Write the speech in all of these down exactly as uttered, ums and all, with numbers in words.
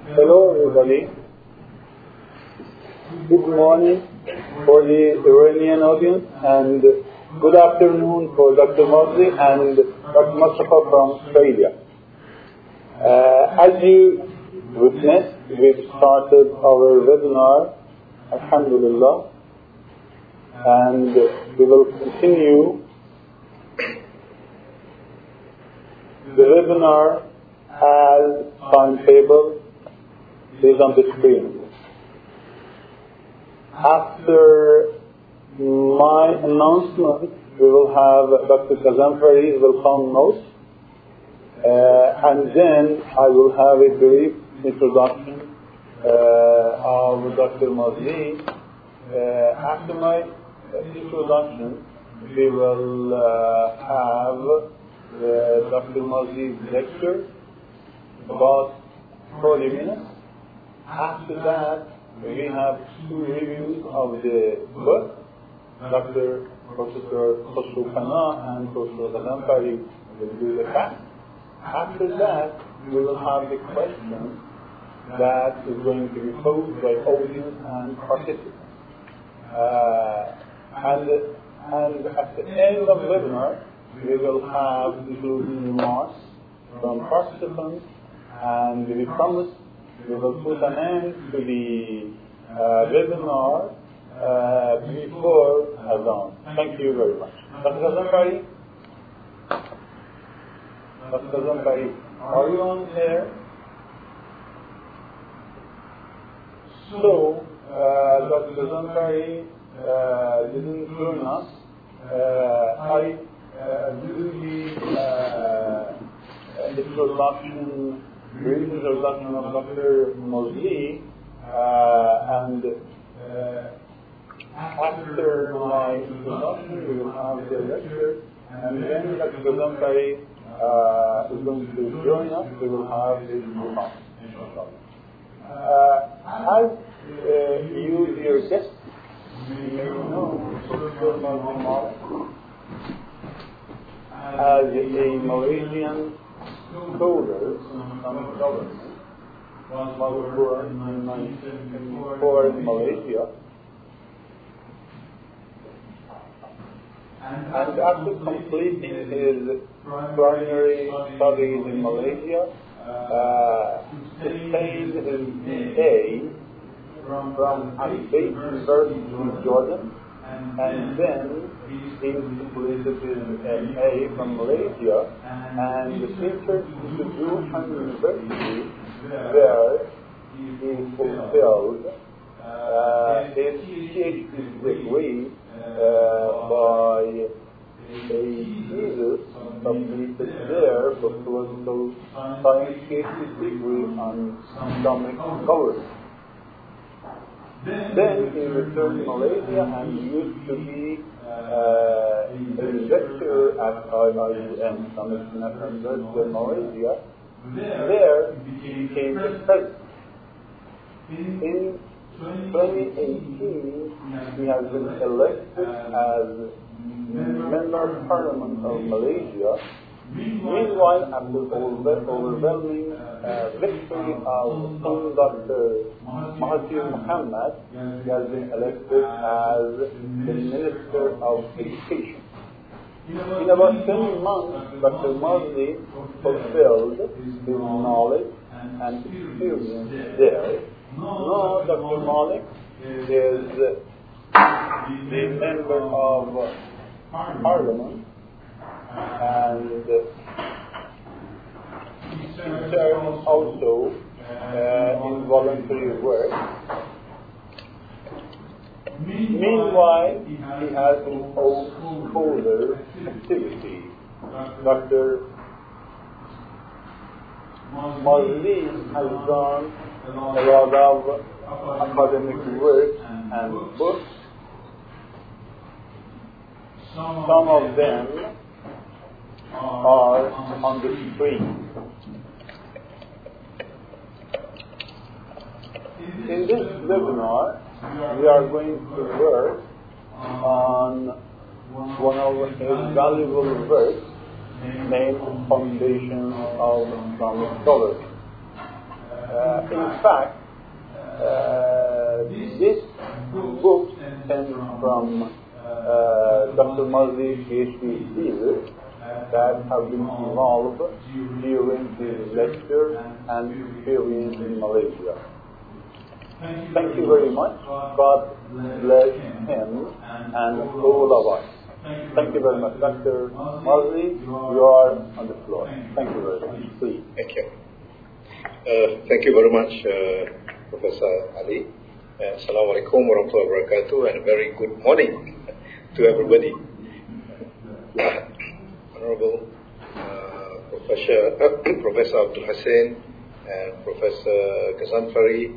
Hello everybody. Good morning for the Iranian audience and good afternoon for Doctor Mosley and Doctor Mustafa from Australia. Uh, as you witnessed, we've started our webinar, Alhamdulillah, and we will continue the webinar as timetable is on the screen. After my announcement, we will have Doctor Kazanfari will come most, uh, and then I will have a brief introduction uh, of Doctor Mosley. Uh, after my introduction, we will uh, have uh, Doctor Mosley's lecture about forty minutes. After that, we have two reviews of the book. Doctor Professor Khosrow Khanna and Professor Kazanfari will do the facts. After that, we will have the question that is going to be posed by audience and participants. Uh, and, and at the end of the webinar, we will have concluding remarks from participants, and we promise we will put an end to the uh, webinar uh, before Azan. Thank you very much. Doctor Kazanfari? Doctor Kazanfari, are you on air? So, uh, Doctor Kazanfari uh, didn't join us. Uh, I uh, do the uh, introduction brief introduction of Doctor Mosley, uh, and uh, after my introduction, we will have the lecture, and then Doctor Kazanfari uh, is going to join us. We will have his remarks. Uh, as uh, you, dear guests, you may know Professor Mosley as a Malaysian scholar in some government, was born in nineteen fifty-four in Malaysia, and after completing his primary studies in Malaysia, uh, obtained his B A from Al-Bayt University in Jordan, and then he completed his M A from Malaysia and entered into Wuhan University, where he fulfilled uh, his PhD degree uh, by a thesis completed there, postdoctoral science PhD degree on Islamic governance. Then he returned to Malaysia and used to be uh, a lecturer at I I M, Islamic National University in Malaysia. There he became the president. In twenty eighteen, he has been elected as Member of Parliament of Malaysia. Meanwhile, after the overwhelming uh, victory of Doctor Mahathir Mohamad, he has been elected as the Minister of Education. In about ten months, Doctor Mosley fulfilled his knowledge and experience there. Now, Doctor Malik is the Member of Parliament, and he serves also uh, in voluntary work. Meanwhile, he has his own scholar activity. Doctor Mosley has done a lot of academic work and books. Some of them are on the screen. In this webinar, we are going to work on one of his valuable works named Foundations of Islamic Scholarship. Uh, in fact, uh, this book came from uh, Doctor Marzi PhD thesis that have been evolved during his lecture and experience in Malaysia. Thank you very much. God bless him and all of us. Thank you very much. Doctor Marzi, you are on the floor. Thank you very much. Please. Thank you. Uh, thank you very much, uh, Professor Ali. Uh, Assalamu alaikum wa rahmatullahi wa barakatuh, and a very good morning to everybody. Uh, Honorable uh, Professor, uh, Professor Abdul Hussain and Professor Ghazanfari,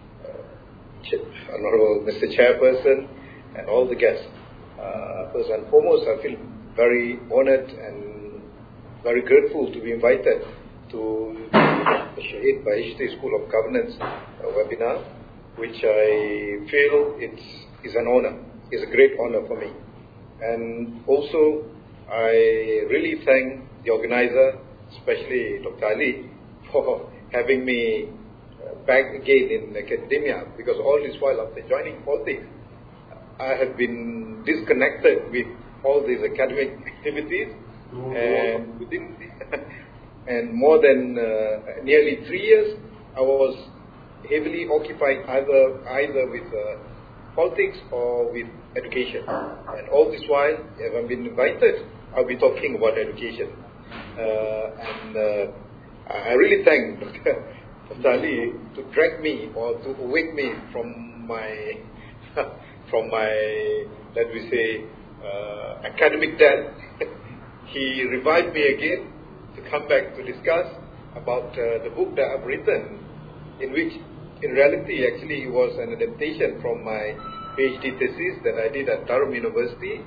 uh, Honorable Mister Chairperson, and all the guests. Uh, first and foremost, I feel very honored and very grateful to be invited to the Shahid Bahishti School of Governance uh, webinar, which I feel it's, is an honor, is a great honor for me. And also, I really thank the organizer, especially Doctor Ali, for having me uh, back again in academia, because all this while after joining politics, I have been disconnected with all these academic activities, and within and more than uh, nearly three years, I was heavily occupied either either with uh, politics or with education. And all this while, if I've been invited, I'll be talking about education. Uh, and uh, I really thank Doctor Ali to drag me or to wake me from my from my, let me say, uh, academic death. He revived me again to come back to discuss about uh, the book that I've written, in which, in reality, actually, it was an adaptation from my PhD thesis that I did at Durham University.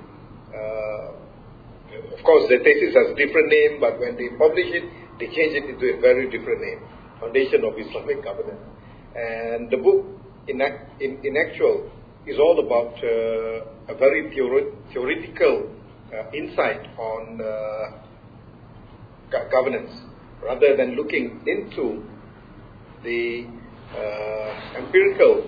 Uh, of course, the thesis has a different name, but when they publish it, they change it into a very different name, Foundation of Islamic Governance. And the book, in, in, in actual, is all about uh, a very theori- theoretical uh, insight on uh, go- governance, rather than looking into the uh, empirical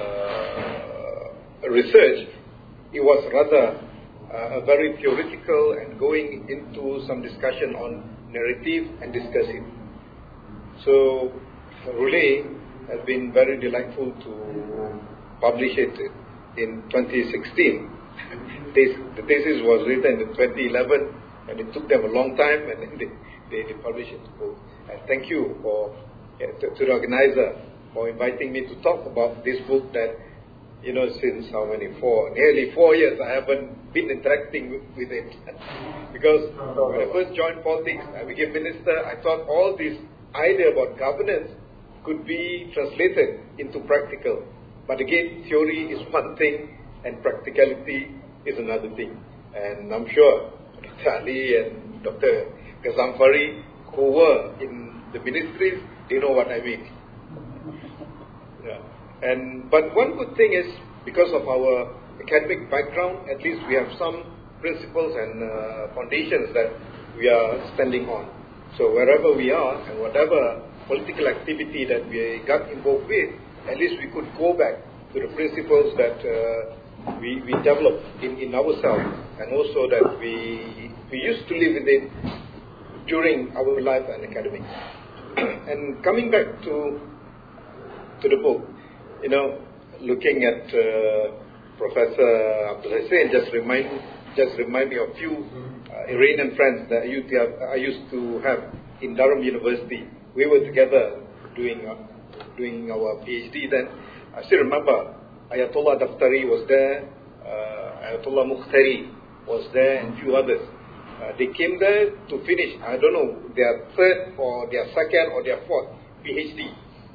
uh, research. It was rather uh, a very theoretical and going into some discussion on narrative and discursive. So, really has been very delightful to publish it in twenty sixteen. The thesis was written in twenty eleven, and it took them a long time, and then they, they, they published it. And thank you for yeah, to, to the organizer for inviting me to talk about this book that, you know, since how many, four, nearly four years I haven't been interacting with, with it. Because when I first joined politics, I became minister, I thought all this idea about governance could be translated into practical. But again, theory is one thing and practicality is another thing. And I'm sure Doctor Ali and Doctor Ghazanfari, who were in the ministries, they know what I mean. Yeah. And but one good thing is, because of our academic background, at least we have some principles and uh, foundations that we are standing on. So wherever we are and whatever political activity that we got involved with, at least we could go back to the principles that uh, we, we developed in, in ourselves, and also that we we used to live with it during our life and academics. And coming back to to the book, you know, looking at uh, Professor Abdul Hussain, just remind just remind me of a few uh, Iranian friends that I used to have, I used to have in Durham University. We were together doing uh, doing our PhD then. I still remember Ayatollah Daftari was there, uh, Ayatollah Mukhtari was there, and a few others. Uh, they came there to finish, I don't know, their third or their second or their fourth PhD.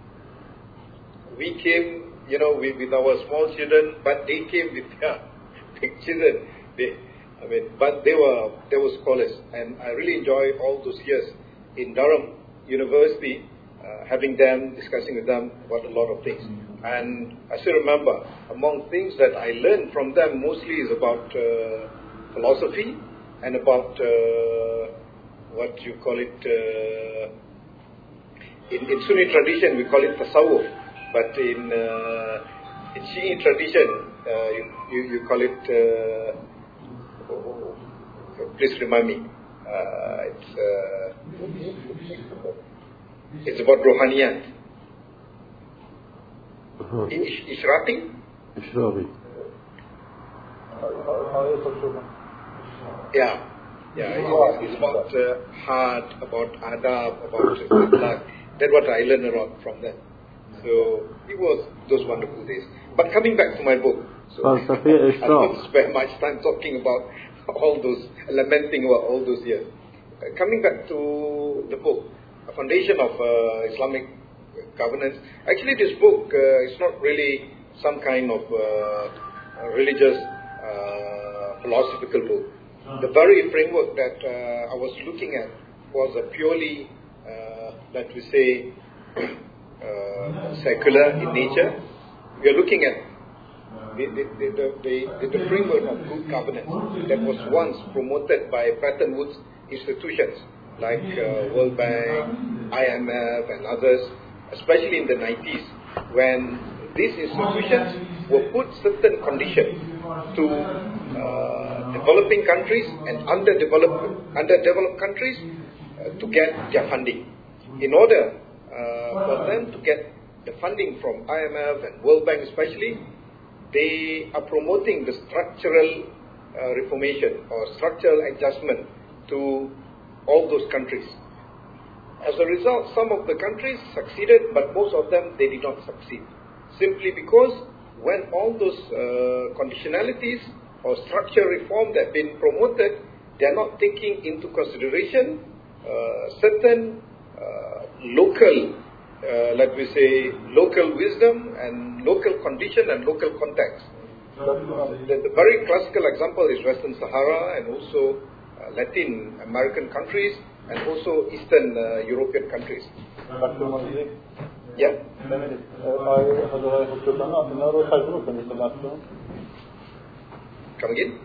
We came, you know, with, with our small children, but they came with their big children. They, I mean, but they were they were scholars, and I really enjoyed all those years in Durham University, uh, having them, discussing with them about a lot of things. And I still remember, among things that I learned from them mostly is about uh, philosophy and about uh, what you call it, uh, in, in Sunni tradition we call it tasawwuf, but in uh, in Shi'i tradition uh, you, you you call it. Uh, oh, please remind me. Uh, it's uh, it's about rohaniyat. Uh-huh. Ish, Ishraqi? Ishraqi. Yeah. Yeah, it's, it's about uh, heart, about adab, about akhlaq. That's what I learned a lot from them. So it was those wonderful days. But coming back to my book, so I don't spend much time talking about all those, lamenting about all those years. Uh, coming back to the book, A Foundation of uh, Islamic Governance. Actually, this book uh, is not really some kind of uh, religious, uh, philosophical book. The very framework that uh, I was looking at was a purely, uh, let me say, uh, secular in nature. We are looking at the, the, the, the, the, the framework of good governance that was once promoted by Bretton Woods institutions like uh, World Bank, I M F and others, especially in the nineties, when these institutions were put certain conditions to uh, developing countries and underdeveloped, underdeveloped countries uh, to get their funding. In order uh, for them to get the funding from I M F and World Bank especially, they are promoting the structural uh, reformation or structural adjustment to all those countries. As a result, some of the countries succeeded, but most of them, they did not succeed. Simply because when all those uh, conditionalities or structural reform that have been promoted, they are not taking into consideration uh, certain uh, local, uh, let me say, local wisdom and local condition and local context. The, the very classical example is Western Sahara and also uh, Latin American countries and also Eastern uh, European countries. Yeah. Come again?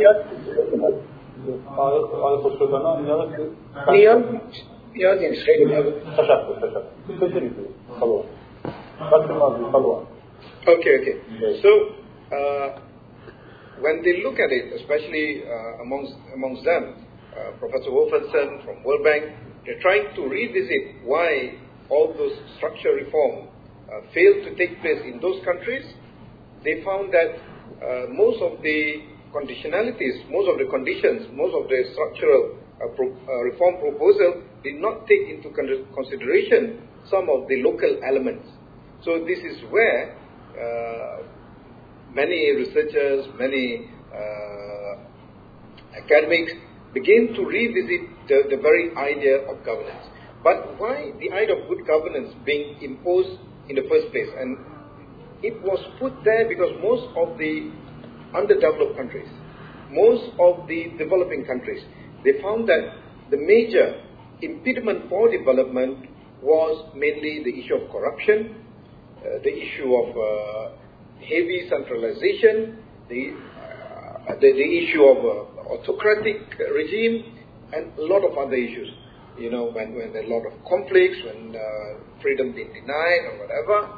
Okay, okay. So, uh, when they look at it, especially uh, amongst amongst them, uh, Professor Wolfenson from World Bank, they're trying to revisit why all those structural reform uh, failed to take place in those countries. They found that uh, most of the conditionalities, most of the conditions, most of the structural uh, pro, uh, reform proposal did not take into con- consideration some of the local elements. So this is where uh, many researchers, many uh, academics begin to revisit the, the very idea of governance. But why the idea of good governance being imposed in the first place? And it was put there because most of the underdeveloped countries, most of the developing countries, they found that the major impediment for development was mainly the issue of corruption, uh, the issue of uh, heavy centralization, the, uh, the, the issue of uh, autocratic regime, and a lot of other issues. You know, when, when there are a lot of conflicts, when uh, freedom being denied or whatever.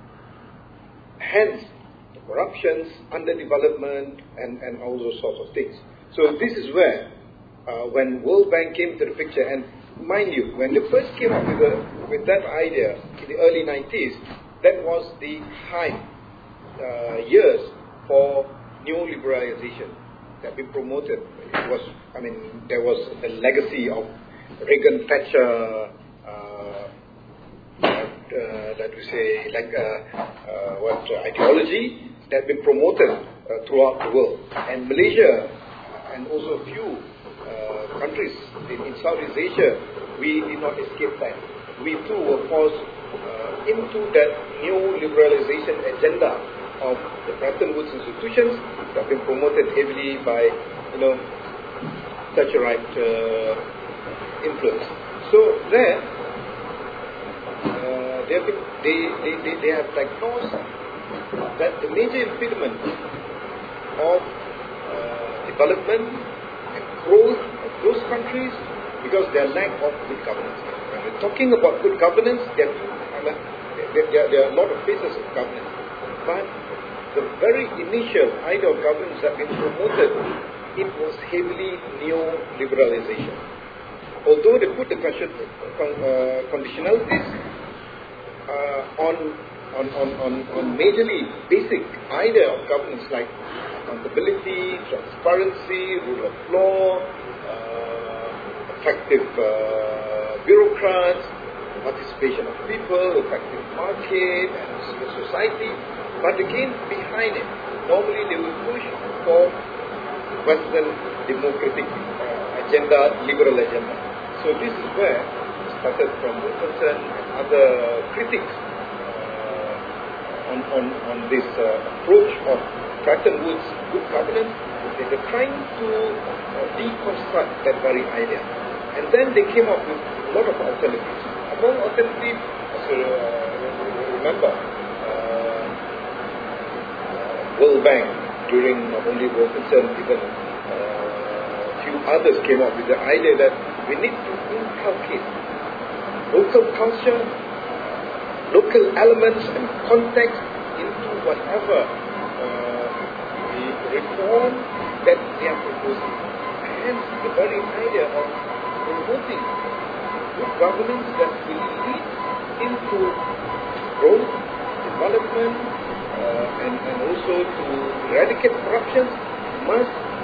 Hence, the corruptions, underdevelopment, and, and all those sorts of things. So this is where, uh, when World Bank came to the picture, and mind you, when they first came up with, the, with that idea in the early nineties, that was the high uh, years for neoliberalization that been promoted. It was, I mean, there was the legacy of Reagan, Thatcher, uh, uh, that we say, like uh, uh, what uh, ideology that been promoted uh, throughout the world. And Malaysia and also a few uh, countries in, in Southeast Asia, we did not escape that. We too were forced uh, into that new liberalization agenda of the Bretton Woods institutions that have been promoted heavily by, you know, Thatcherite uh, influence. So there, uh, they, have been, they, they, they, they have diagnosed that the major impediment of uh, development and growth of those countries because their lack of good governance. When we talking about good governance, there, there, there, there are a lot of phases of governance. But the very initial idea of governance that been promoted, it was heavily neo-liberalization. Although they put the question, uh, conditionalities uh, on, on, on, on, on majorly basic idea of governance like accountability, transparency, rule of law, uh, effective uh, bureaucrats, participation of people, effective market and civil society. But again, behind it, normally they will push for Western democratic uh, agenda, liberal agenda. So this is where it started from Wilkinson and other critics uh, on, on, on this uh, approach of Bretton Woods good governance. They were trying to uh, deconstruct that very idea. And then they came up with a lot of alternatives. Among alternatives, as you uh, remember, World Bank, during not only Wilkinson, even uh, a few others came up with the idea that we need to inculcate local culture, local elements and context into whatever uh, the reform that they are proposing. Hence the very idea of promoting good governance that will lead into growth, development, Uh, and, and also to eradicate corruption must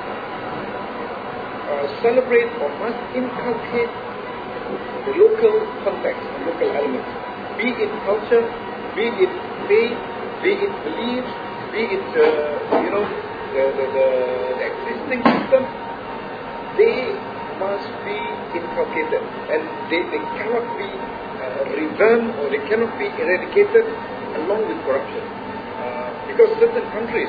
uh, celebrate or must inculcate the local context and local elements, be it culture, be it faith, be it beliefs, be it uh, you know the, the, the, the existing system. They must be inculcated, and they, they cannot be uh, revamped or they cannot be eradicated along with corruption. Because certain countries,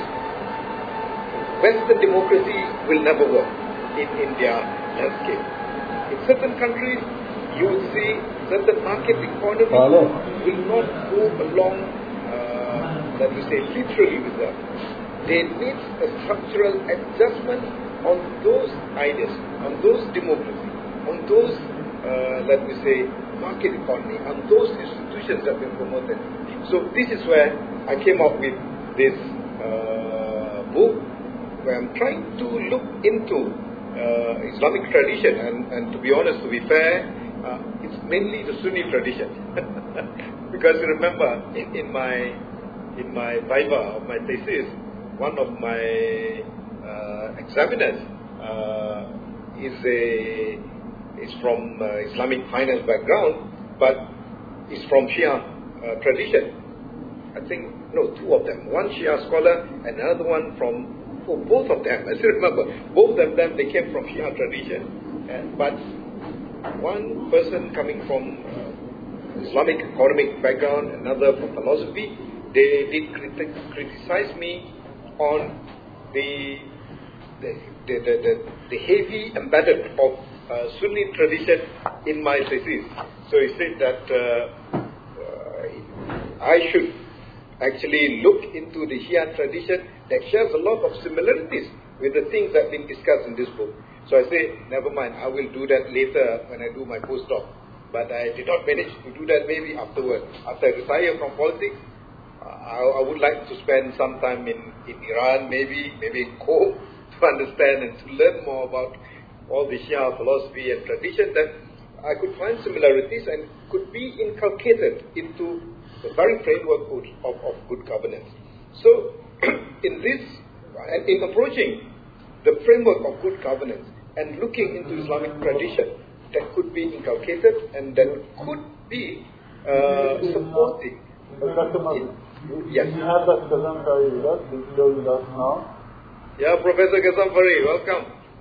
Western democracy will never work in, in their landscape. In certain countries, you would see certain market economy will not go along, uh, let me say, literally with them. There needs a structural adjustment on those ideas, on those democracy, on those, uh, let me say, market economy, on those institutions that have been promoted. So this is where I came up with this uh, book, where I'm trying to look into uh, Islamic tradition, and, and to be honest, to be fair, uh, it's mainly the Sunni tradition. Because remember, in, in my in my viva of my thesis, one of my uh, examiners uh, is a is from uh, Islamic finance background, but is from Shia uh, tradition. I think, no, two of them. One Shia scholar and another one from, oh, both of them, I still remember, both of them, they came from Shia tradition. And, but one person coming from uh, Islamic economic background, another from philosophy, they did criti- criticize me on the the, the, the, the, the heavy embedded of uh, Sunni tradition in my thesis. So he said that uh, uh, I should actually look into the Shia tradition that shares a lot of similarities with the things that have been discussed in this book. So I say, never mind, I will do that later when I do my postdoc. But I did not manage to do that maybe afterwards. After I retire from politics, uh, I, I would like to spend some time in, in Iran, maybe, maybe in Qom, to understand and to learn more about all the Shia philosophy and tradition that I could find similarities and could be inculcated into the very framework of, of good governance. So, in this, and in approaching the framework of good governance and looking into Islamic tradition that could be inculcated and that could be uh, supporting. Doctor Mazin, yes. We have Doctor Gazanfari with us. He's joining us now. Yeah, Professor Gazanfari, welcome.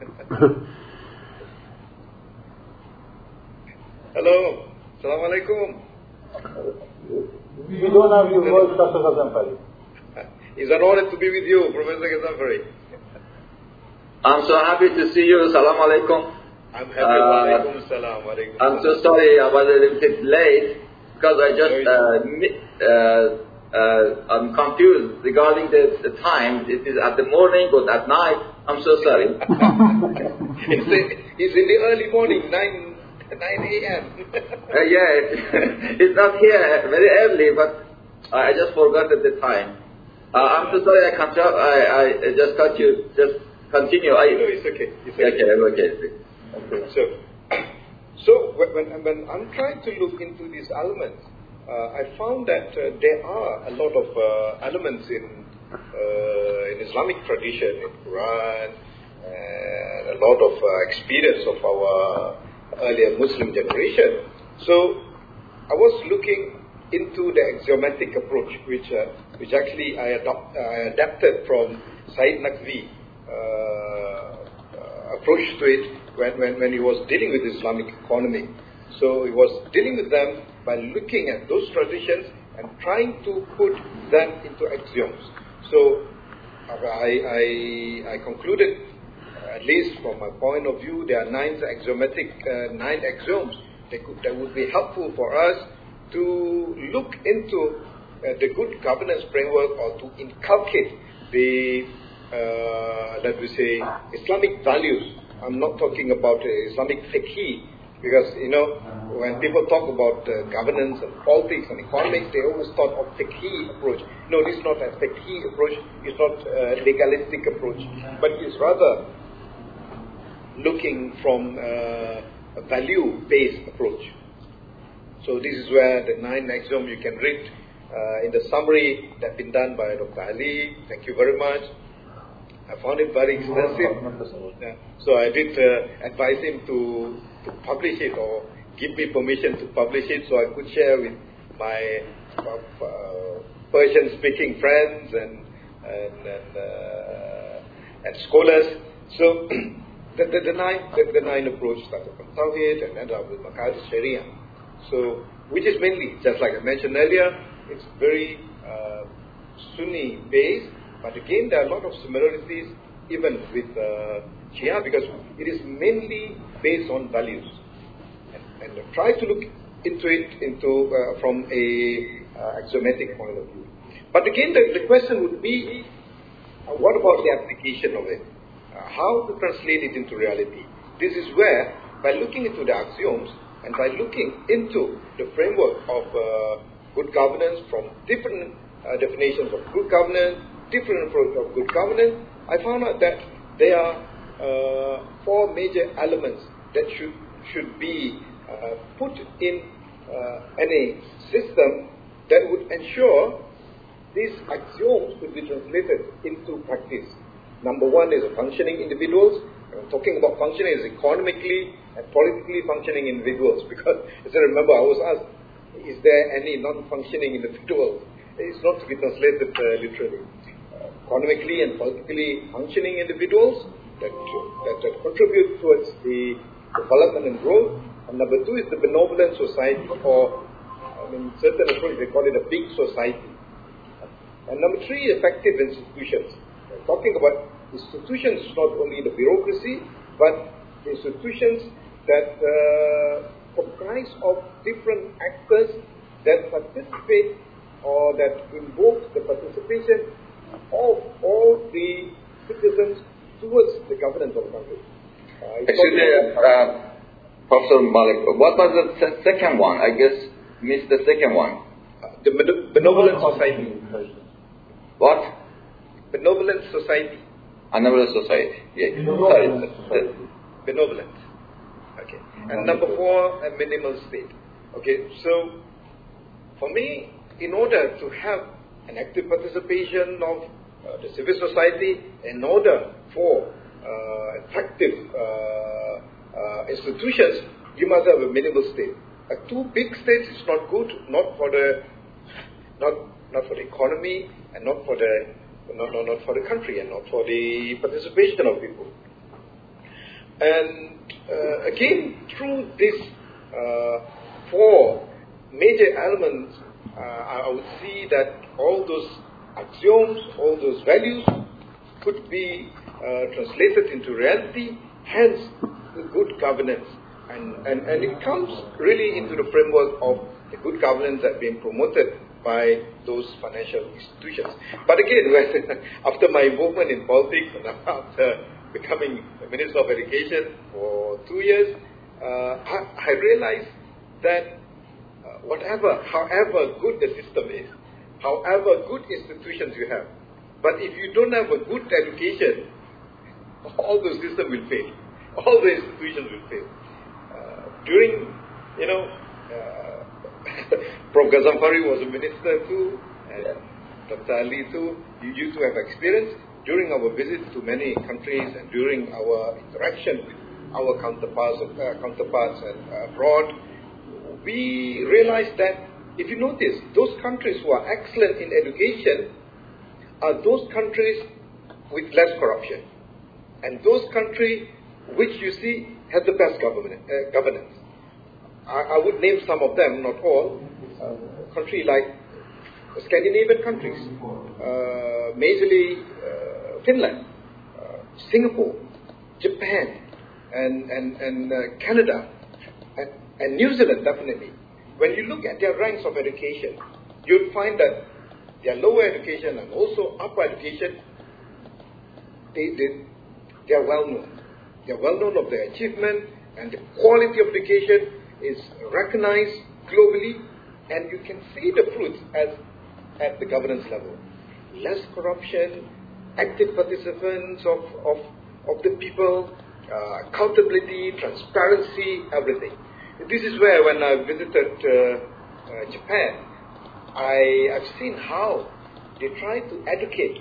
Hello. Assalamu alaikum. We don't have your voice, Doctor Gazanfari. It's an honor to be with you, Professor Gazanfari. I'm so happy to see you. Assalamu alaikum. I'm happy. Uh, alaikum salam. Alaikum I'm so sorry I was a little bit late because I just uh, mi- uh, uh, I'm confused regarding the, the time. It is at the morning or at night. I'm so sorry. it's, a, it's in the early morning, nine nine a.m. uh, yeah, it's, it's not here very early, but I just forgot at the time. Uh, I'm so sorry I can't. I, I just cut you. Just continue. I, no, it's okay. It's okay. Okay, okay. okay. So, so when, when I'm trying to look into these elements, uh, I found that uh, there are a lot of uh, elements in uh, in Islamic tradition, in Quran, and a lot of uh, experience of our earlier Muslim generation. So, I was looking into the axiomatic approach, which uh, which actually I, adopt, I adapted from Said Naqvi uh, uh, approach to it when, when, when he was dealing with Islamic economy. So he was dealing with them by looking at those traditions and trying to put them into axioms. So I, I, I concluded, at least from my point of view, there are nine axiomatic, uh, nine axioms that, could, that would be helpful for us to look into uh, the good governance framework, or to inculcate the, uh, let me say, Islamic values. I'm not talking about uh, Islamic fiqh, because, you know, when people talk about uh, governance and politics and economics, they always thought of fiqh approach. No, this is not a fiqh approach, it's not a legalistic approach, but it's rather looking from uh, a value-based approach. So this is where the nine axioms you can read uh, in the summary that's been done by Doctor Ali. Thank you very much. I found it very extensive. Yeah. So I did uh, advise him to, to publish it, or give me permission to publish it, so I could share with my uh, Persian-speaking friends and and and, uh, and scholars. So the, the, the nine the, the nine approach started from Tawhid and ended up with Maqasid Sharia. So, which is mainly, just like I mentioned earlier, it's very uh, Sunni based, but again there are a lot of similarities even with uh, Shia, because it is mainly based on values. And, and try to look into it into uh, from a uh, axiomatic point of view. But again, the, the question would be, uh, what about the application of it? Uh, how to translate it into reality? This is where, by looking into the axioms, and by looking into the framework of uh, good governance from different uh, definitions of good governance, different approach of good governance, I found out that there are uh, four major elements that should should be uh, put in uh, any system that would ensure these axioms could be translated into practice. Number one is functioning individuals. I'm talking about functioning as economically and politically functioning individuals, because as I remember I was asked, is there any non-functioning individuals? It's not to be translated uh, literally. Uh, economically and politically functioning individuals that, that, that contribute towards the development and growth. And number two is the benevolent society, or I mean, certain approach they call it a big society. And number three, effective institutions. We're talking about institutions, not only the bureaucracy, but institutions that uh, comprise of different actors that participate or that invoke the participation of all the citizens towards the governance of the country. Uh, Excuse me, uh, Professor Malik, what was the se- second one? I guess missed the second one. Uh, the benevolent society. What? Benevolent society. Benevolent society. Yeah. Benevolent. Sorry. Benevolent. Okay. And number four, a minimal state. Okay. So, for me, in order to have an active participation of uh, the civil society, in order for uh, effective uh, uh, institutions, you must have a minimal state. A too big state is not good, not for the not not for the economy, and not for the not, not, not for the country, and not for the participation of people. And uh, again, through these uh, four major elements, uh, I would see that all those axioms, all those values could be uh, translated into reality, hence the good governance. And, and, and it comes really into the framework of the good governance that being promoted by those financial institutions. But again, after my involvement in politics and after becoming the Minister of Education for two years, uh, I, I realized that uh, whatever, however good the system is, however good institutions you have, but if you don't have a good education, all the system will fail. All the institutions will fail. Uh, during, you know, uh, Professor Ghazanfari was a minister too, and Doctor Ali too. You used to have experience during our visits to many countries and during our interaction with our counterparts, uh, counterparts and, abroad. We realized that if you notice, those countries who are excellent in education are those countries with less corruption, and those countries which you see have the best government, uh, governance. I, I would name some of them, not all. Uh, country like Scandinavian countries, uh, majorly uh, Finland, uh, Singapore, Japan, and and and uh, Canada, and, and New Zealand definitely. When you look at their ranks of education, you'll find that their lower education and also upper education, they, they, they are well known. They are well known of their achievement, and the quality of education is recognized globally, and you can see the fruits as at the governance level. Less corruption, active participants of, of, of the people, uh, accountability, transparency, everything. This is where, when I visited uh, uh, Japan, I have seen how they try to educate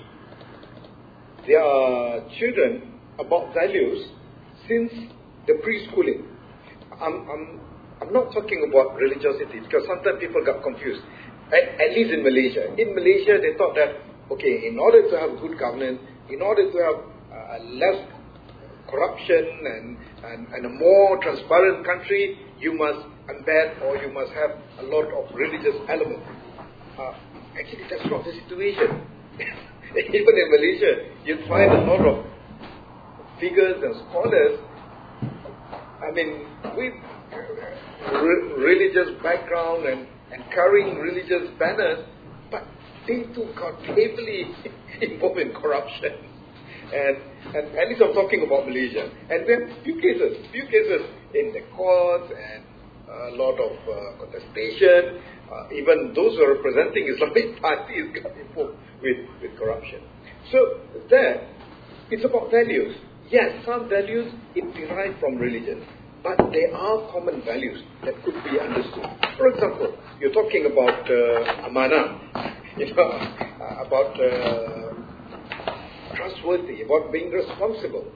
their children about values since the preschooling. I'm, I'm, I'm not talking about religiosity, because sometimes people got confused. At, at least in Malaysia. In Malaysia, they thought that, okay, in order to have good governance, in order to have uh, less corruption and, and, and a more transparent country, you must embed or you must have a lot of religious elements. Uh, actually, that's not the situation. Even in Malaysia, you'll find a lot of figures and scholars, I mean, with re- religious background and, and carrying religious banners, but they too got heavily involved in corruption. And, and at least I'm talking about Malaysia. And we have few cases, few cases in the courts and a lot of uh, contestation. Uh, even those who are representing Islamic parties got involved with, with corruption. So there, it's about values. Yes, some values it derived from religion, but there are common values that could be understood. For example, you're talking about uh, amanah, you know, uh, about uh, trustworthy, about being responsible.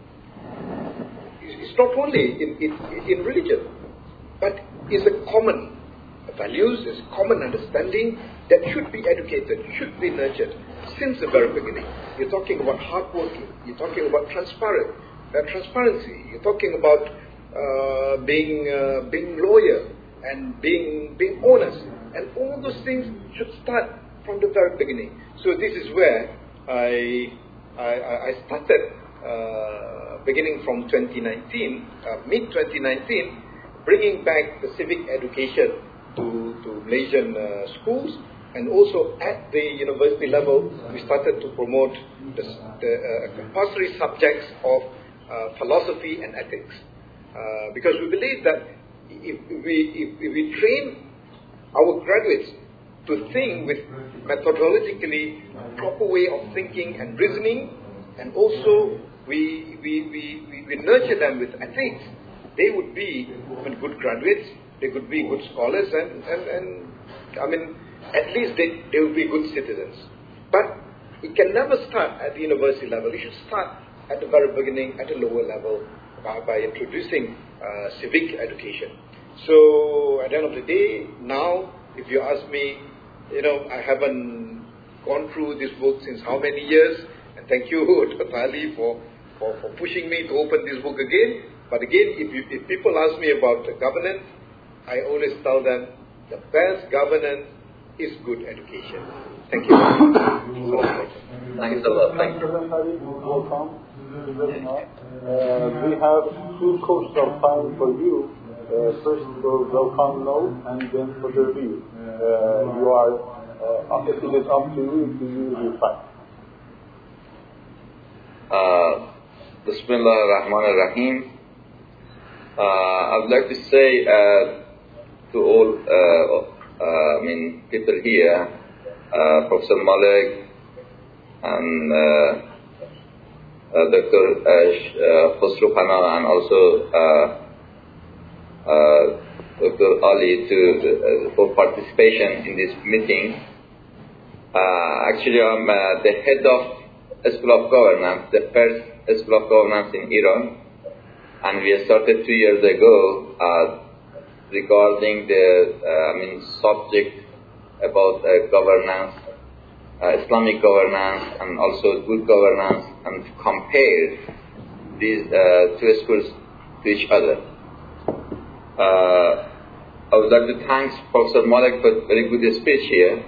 It's not only in, in, in religion, but it's a common values, it's common understanding that should be educated, should be nurtured since the very beginning. You're talking about hard working, you're talking about transparent, uh, transparency, you're talking about uh, being uh, being loyal and being being honest, and all those things should start from the very beginning. So this is where I I, I started uh, beginning from twenty nineteen, uh, mid twenty nineteen, bringing back the civic education to, to Malaysian uh, schools, and also at the university level, we started to promote the, the uh, compulsory subjects of uh, philosophy and ethics, uh, because we believe that if we if, if we train our graduates to think with methodologically proper way of thinking and reasoning, and also we we, we, we, we nurture them with ethics, they would be I mean, good graduates, they could be good scholars, and, and, and I mean, at least they, they would be good citizens. But it can never start at the university level. It should start at the very beginning, at a lower level, by, by introducing uh, civic education. So at the end of the day, now, if you ask me, you know, I haven't gone through this book since how many years, and thank you, Doctor Ali, for, for, for pushing me to open this book again. But again, if, you, if people ask me about governance, I always tell them the best governance is good education. Thank you. Thank you so much. Thank you. Welcome. Uh, we have two courses of time for you. Uh, first for welcome note and then for the review. Uh, you are, uh, if it is up to you to use your time. Uh, Bismillah ar-Rahman ar-Rahim. Uh, I would like to say uh, to all, uh, uh, I mean, people here, uh, Professor Malik and uh, uh, Doctor Uh, Khosrow Pana, and also uh, uh, Doctor Ali, to uh, for participation in this meeting. Uh, actually, I'm uh, the head of School of Governance, the first School of Governance in Iran. And we started two years ago uh, regarding the uh, I mean subject about uh, governance, uh, Islamic governance, and also good governance, and to compare these uh, two schools to each other. Uh, I would like to thank Professor Malik for a very good speech here.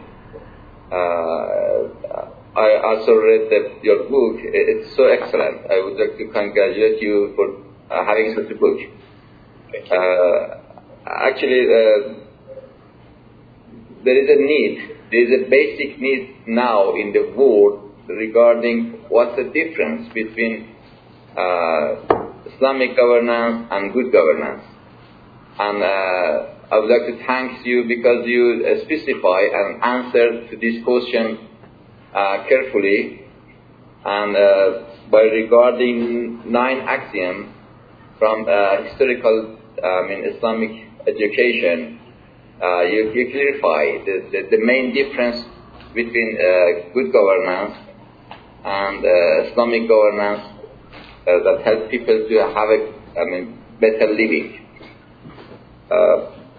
Uh, I also read the, your book. It's so excellent. I would like to congratulate you for Uh, having such a book. Uh, actually, uh, there is a need, there is a basic need now in the world regarding what's the difference between uh, Islamic governance and good governance. And uh, I would like to thank you because you uh, specify and answer to this question uh, carefully, and uh, by regarding nine axioms from uh, historical, I mean, Islamic education, uh, you, you clarify the, the, the main difference between uh, good governance and uh, Islamic governance uh, that helps people to have a, I mean, better living. Uh,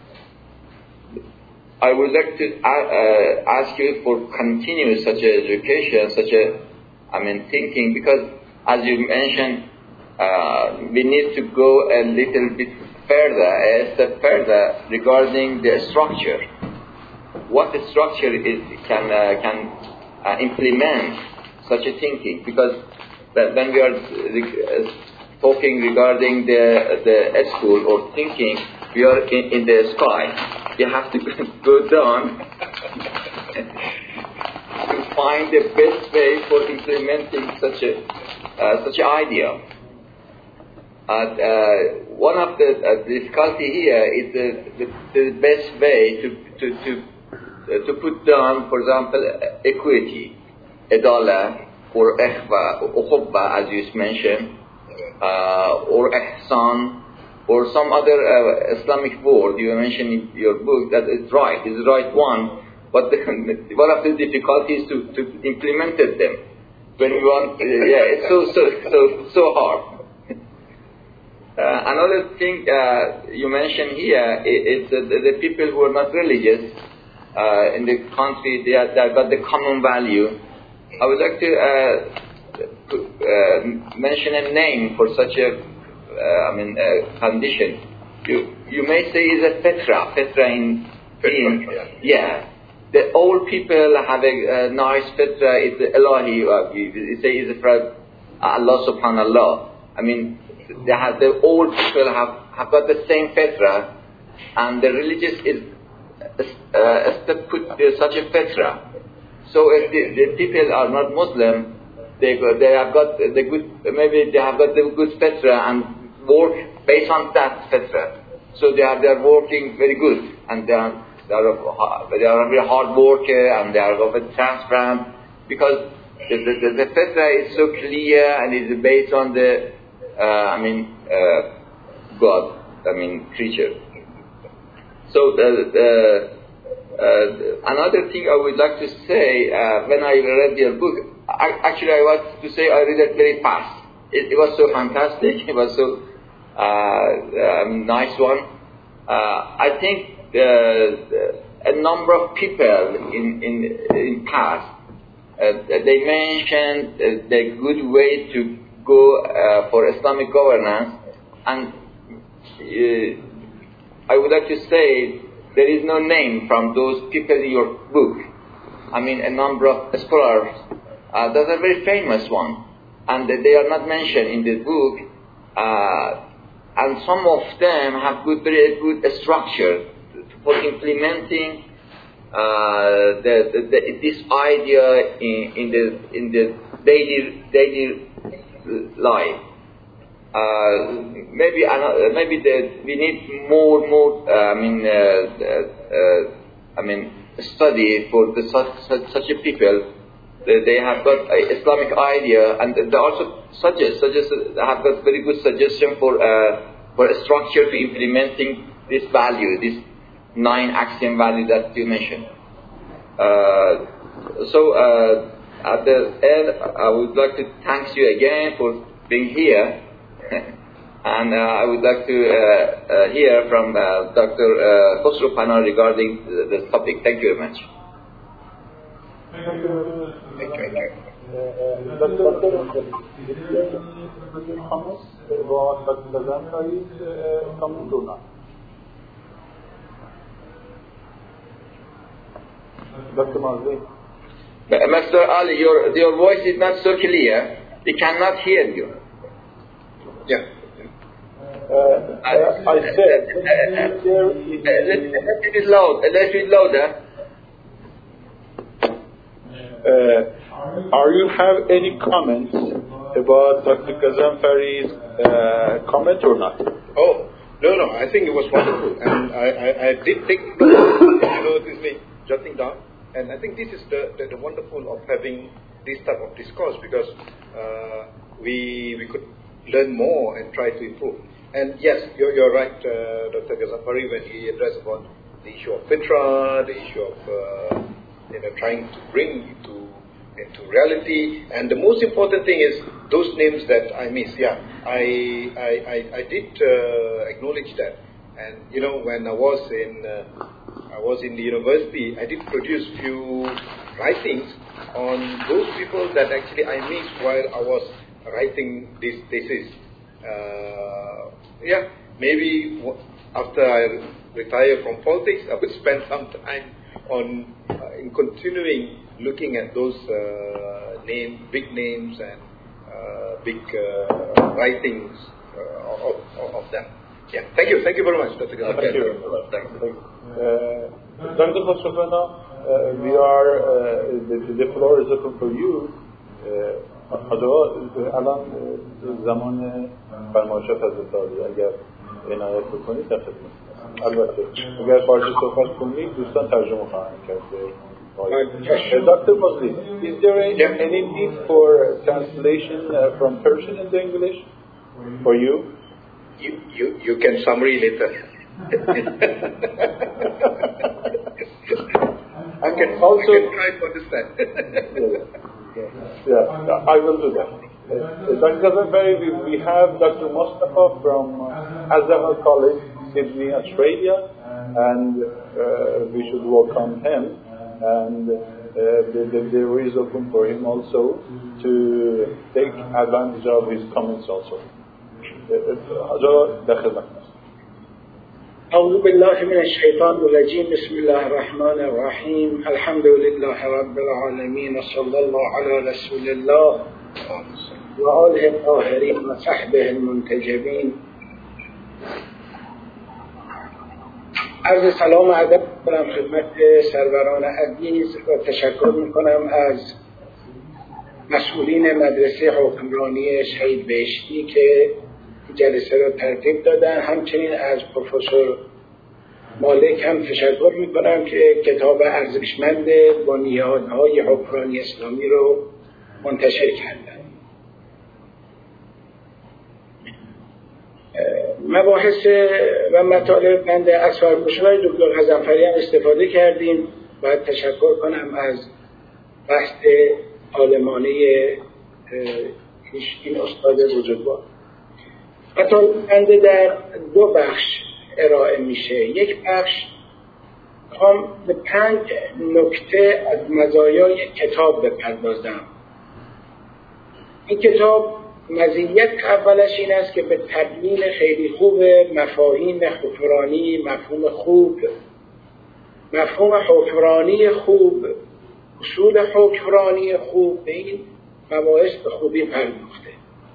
I would like to uh, ask you for continue such a education, such a, I mean, thinking, because as you mentioned, Uh, we need to go a little bit further, a step further regarding the structure. What the structure is can uh, can uh, implement such a thinking? Because when we are uh, talking regarding the the school or thinking, we are in, in the sky. You have to go down to find the best way for implementing such a uh, such an idea. And uh, one of the uh, difficulty here is the, the, the best way to to to uh, to put down, for example, equity, adala, or ikhwa, or ukhubba, as you mentioned, uh, or ihsan, or some other uh, Islamic word you mentioned in your book. That is right, is the right one. But the, one of the difficulties to to implement them when we want, uh, yeah, it's so so so so hard. Uh, another thing uh, you mentioned here is uh, the, the people who are not religious uh, in the country, they have got the common value. I would like to uh, uh, mention a name for such a, uh, I mean, uh, condition. You you may say is a fetra, fetra in, in yeah. yeah. The old people have a, a nice fetra. It's Ilahi. Uh, you say is for Allah Subhanallah. I mean. They have, the old people have, have got the same fetra, and the religious is uh, put such a fetra. So if the, the people are not Muslim, they go, they have got the good, maybe they have got the good fetra and work based on that fetra. So they are they are working very good, and they are they are, they are a very hard worker, and they are of a transparent, because the the, the, the fetra is so clear and is based on the Uh, I mean, uh, God, I mean, creature. So, the, the, uh, another thing I would like to say, uh, when I read your book, I, actually I want to say I read it very fast. It, it was so fantastic, it was so uh, um, nice one. Uh, I think uh, a number of people in, in, in past, uh, they mentioned uh, the good way to go uh, for Islamic governance, and uh, I would like to say there is no name from those people in your book. I mean, a number of scholars, uh, those are very famous ones, and they are not mentioned in the book, uh, and some of them have good, very good structure for implementing uh, the, the, the, this idea in, in the in the daily daily life. maybe maybe the, we need more more. Uh, I mean, uh, uh, I mean, study for the such such, such a people. They, they have got an Islamic idea, and they also suggest suggest have got very good suggestion for uh, for a structure to implementing this value, this nine axiom value that you mentioned. Uh, so uh, at the end, I would like to thank you again for being here. And uh, I would like to uh, uh, hear from uh, Doctor Uh, Khosrow Pana regarding the, this topic. Thank you very much. Thank you. Thank you. Uh, Doctor comments about Doctor Ghazanfari's comment or not? Doctor Mazli. Mister Ali, your your voice is not so clear. We cannot hear you. Yeah. Uh, uh, I said, uh, there is, uh, let it be loud. Let it louder. Uh, are you have any comments about Doctor Ghazanfari's uh, comment or not? Oh, no, no. I think it was wonderful, and I, I, I did take notes. You know, this me jotting down, and I think this is the, the, the wonderful of having this type of discourse, because uh, we we could learn more and try to improve. And yes, you're, you're right, uh, Doctor Ghazanfari, when he addressed about the issue of fitra, the issue of uh, you know trying to bring into into reality. And the most important thing is those names that I miss. Yeah, I I, I, I did uh, acknowledge that. And you know, when I was in uh, I was in the university, I did produce few writings on those people that actually I missed while I was writing this thesis. Uh, yeah, maybe w- after I retire from politics, I will spend some time on uh, in continuing looking at those uh, name, big names and uh, big uh, writings uh, of, of, of them. Yeah, thank you, thank you very much, Doctor Ghazanfari. Thank you. Thank you. Uh, Doctor Khosrow Pana, uh, we are uh, the, the floor is open for you. Uh, حالا الان زمان فرمایشات حضرت عالی اگر عنایت بکنید در خدمت. البته اگر فارسی صحبت کنید دوستان ترجمه خواهند کرد. Doctor Mazli, is there any, any need for translation uh, from Persian into English for you? You you you can summary later. I can also I can try to understand. yeah. Yeah, yeah, I will do that. Uh, Doctor Ghazanfari, we, we have Doctor Mustafa from uh, Azamar College, Sydney, Australia, and uh, we should welcome him. And uh, the, the, the door is open for him also to take advantage of his comments also. أعوذ بالله من الشيطان الرجيم بسم الله الرحمن الرحيم الحمد لله رب العالمين صلى الله على رسول الله وآله الطاهرين وصحبه المنتجبين. عرض سلام و ادب کنم خدمت سروران عزیز و تشکر میکنم از مسئولین مدرسه حکمرانی شهید بهشتی که جلسه را ترتیب دادن. همچنین از پروفسور مالک هم تشکر میکنم که کتاب ارزشمند بنیادهای حکمرانی اسلامی رو منتشر کردن. مباحث و مطالب بند از فرمایش‌های دکتر غزنفری هم استفاده کردیم. باید تشکر کنم از بحث عالمانه این استاد بزرگوار. مطالب بنده در دو بخش ارائه میشه. یک بخش هم به پنج نکته از مزایای کتاب بپردازم. این کتاب مزیت اولش این است که به تبیین خیلی خوب مفاهیم حکمرانی، مفهوم خوب، مفهوم حکمرانی خوب، اصول حکمرانی خوب، به این مباحث به خوبی پرداخته.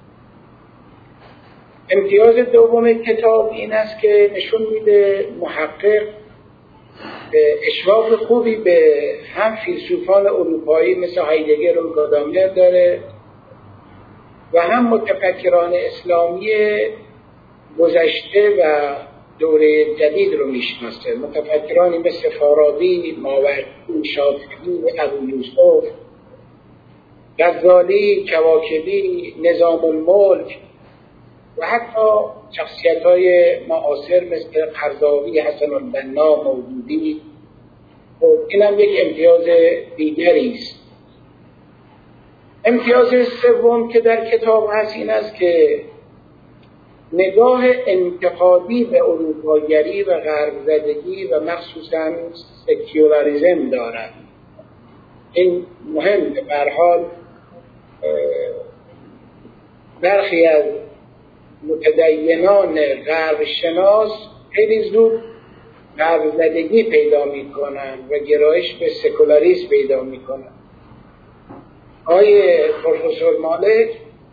امتیاز دوم کتاب این است که نشون میده محقق اشراف خوبی به هم فیلسوفان اروپایی مثل هایدگر و گادامر داره و هم متفکران اسلامی گذشته و دوره جدید رو میشناسه. متفکرانی مثل فارابی، ماوردی، شاطبی، ابو یوسف، غزالی، کواکبی، نظام الملک و حتی شخصیت‌های معاصر مثل قرضاوی، حسن البنا، مودودی. خب این هم یک امتیاز دیگری است. امتیاز سوم که در کتاب هست این است که نگاه انتقادی به اروپاگری و غرب‌زدگی و مخصوصاً سکیولاریسم دارد. این مهمه. به هر حال برخی از متدینان غرب شناس خیلی زود غرب‌زدگی پیدا می‌کنند و گرایش به سکولاریسم پیدا می‌کنند. آقای پروفسور مالک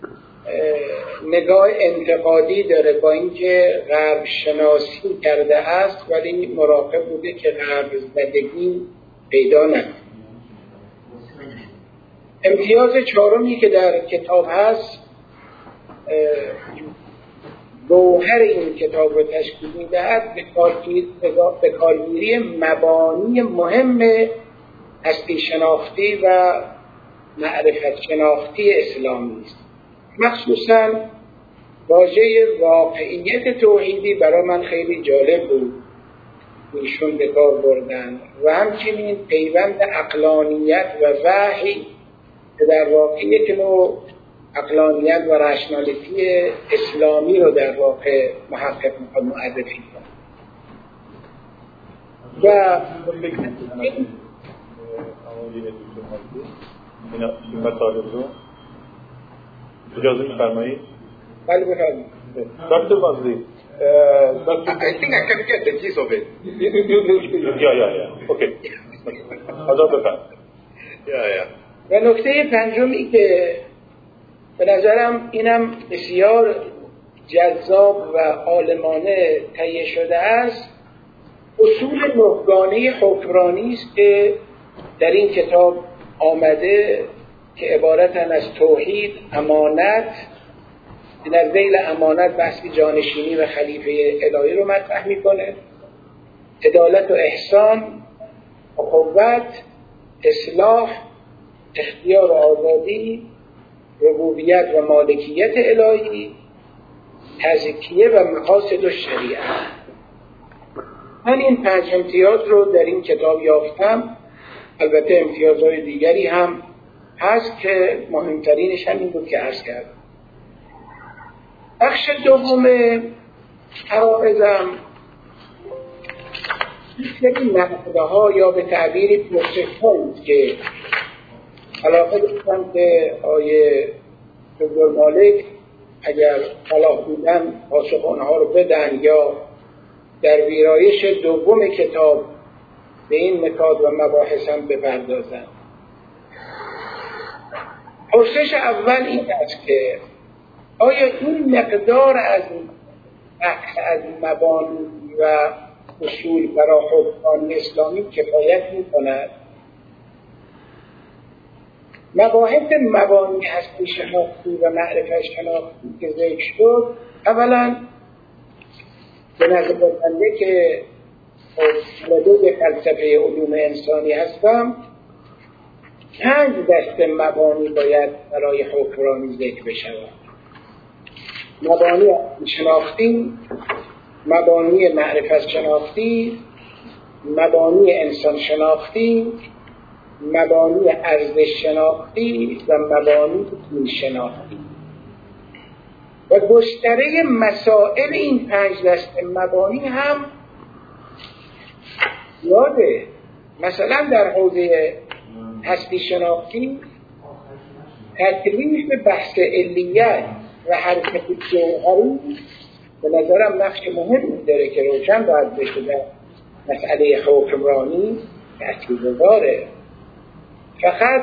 نگاه انتقادی داره، با اینکه غرب شناسی کرده است ولی مراقب بوده که غرب‌زدگی پیدا نکنه. امتیاز چهارمی که در کتاب هست، گوهر این کتاب رو تشکیل می‌دهد، به کارگیری مبانی مهم هستی شناختی و معرفت شناختی اسلامی است. مخصوصاً واژه واقعیت توحیدی برای من خیلی جالب بود ایشون به کار بردن و همچنین پیوند عقلانیت و وحی که در واقع یک نوع عقلانیت و رشنالیتی اسلامی رو در واقع محقق می‌خواد معرفی کنه. و این مطالب رو اجازه می‌فرمایید؟ بله بفرمایید. دکتر Mazri, I think I can get the gist of it. yeah, yeah, yeah. Okay. حالا بفرمایید. Yeah, yeah. و نکته پنجمی که به نظرم اینم بسیار جذاب و عالمانه تهیه شده است، اصول نهگانه حکمرانی است که در این کتاب آمده که عبارتن از توحید، امانت، در ذیل امانت بحثی جانشینی و خلیفه الهی رو مطرح میکنه، عدالت و احسان، اخوت، اصلاح، اختیار و آزادی، ربوبیت و مالکیت الهی، تزکیه و مقاصد و شریعت. من این پنج امتیاز رو در این کتاب یافتم. البته امتیازهای دیگری هم هست که مهمترینش هم این بود که عرض کردم. بخش دوم عرائضم سری نقده ها یا به تعبیری پرسش هاییست که علاقه داشتم که آیه دکتر مالک اگر صلاح بودن پاسخ آنها رو بدن یا در ویرایش دوم کتاب به این نکات و مباحث هم بپردازن. پرسش اول این است که آیا این مقدار از بحث از مبانی و اصول برای حکمرانی اسلامی کفایت می‌کند؟ مباحث مبانی هستی شناختی و معرفت شناختی که ذکر شد، اولا به نظر بنده که مدد فلسفه علوم انسانی هستم، پنج دسته مبانی باید برای حکمرانی ذکر بشود: مبانی شناختی، مبانی معرفت شناختی، مبانی انسان شناختی، مبانی ارزش شناختی و مبانی دین شناختی. و گستره مسائل این پنج دسته مبانی هم زیاده. مثلا در حوزه هستی شناختی تکلیف بحث علیت و حرکت جوهری به نظرم نقش مهمی داره که روشن باید بشه در مسئله حکمرانی تأثیرگذاره. فقط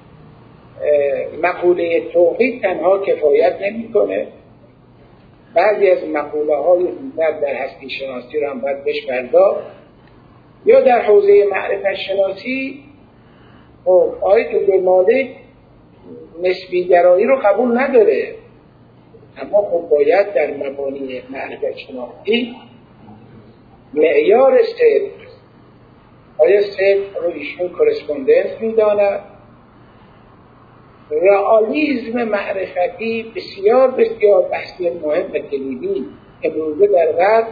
مقوله توحید تنها کفایت نمی‌کنه. بعضی از مقوله های دیگر در هستی شناسی رو هم باید بهش پرداخت. یا در حوزه معرفت شناسی آیه دکتر مالک نسبی گرایی رو قبول نداره. اما خب باید در مبانی معرفت شناختی معیار صدق، آیا صدق رو ایشون کورسپوندنس میداند؟ رئالیسم معرفتی بسیار بسیار بحثی مهم و کلیدی امروزه در غرب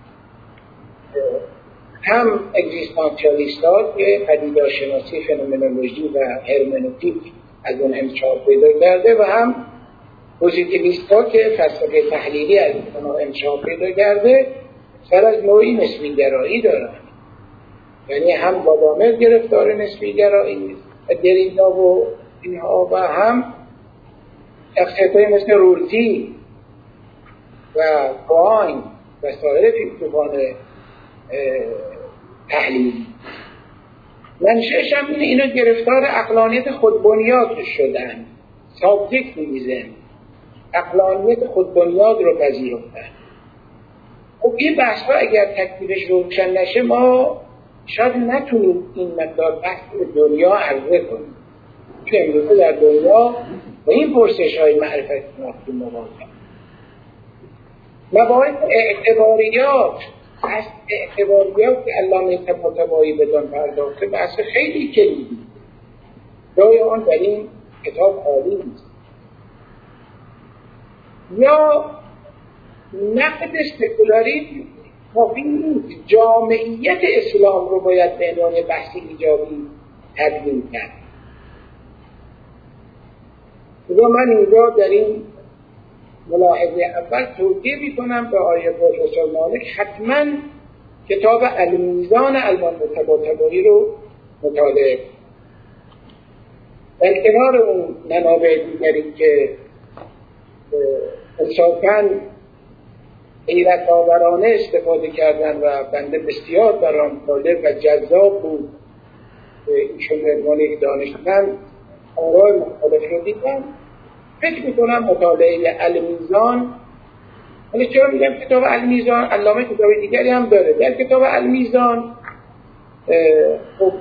هم اگزیستانسیالیست‌ها که پدیدارشناسی فنومنولوژی و هرمنوتیک از اون انتشار پیدا کرده و هم پوزیتیویست‌ها که فلسفه تحلیلی از اونها انتشار پیدا کرده سر از نوعی نسبی گرایی دارن، یعنی هم گادامر گرفتار نسبی گرایی دریدا و اینها و هم شخصیت‌های مثل رولتی و کوین و سایر فیلسوفان تحلیلی. منشأش هم اینه اینا گرفتار عقلانیت خودبنیاد شدن، سابجکتیویسم، عقلانیت خودبنیاد رو پذیرفتن. خب این بحث‌ها اگر تکلیفش روشن نشه ما شاید نتونیم این مقدار بحث دنیا عرضه کنیم، چون امروزه در دنیا با این پرسش‌های معرفت شناختی مواجهیم. مباحث اعتباریات از اعتباریات که علامه طباطبایی بدان پرداخته بحث خیلی کلیدی جای آن در این کتاب خالی نیست. یا نقد سکولاریسم کافی نیست، جامعیت اسلام رو باید به عنوان بحث ایجابی تدوین کرد. و من اینجا در این ملاحظه اول توصیه می‌کنم به آقای پروفسور مالک حتما کتاب المیزان علامه طباطبایی رو مطالعه کنید. در کنار اون منابع دیگری که انصافاً حیرت آورانه استفاده کردن و بنده بسیار برام جالب و جذاب بود ایشون عنوان یک دانشمند آراء مختلف رو دیدم. فکر میکنم مطالعه المیزان، ولی چرا میگم کتاب المیزان؟ علامه کتاب دیگری هم داره. در کتاب المیزان خب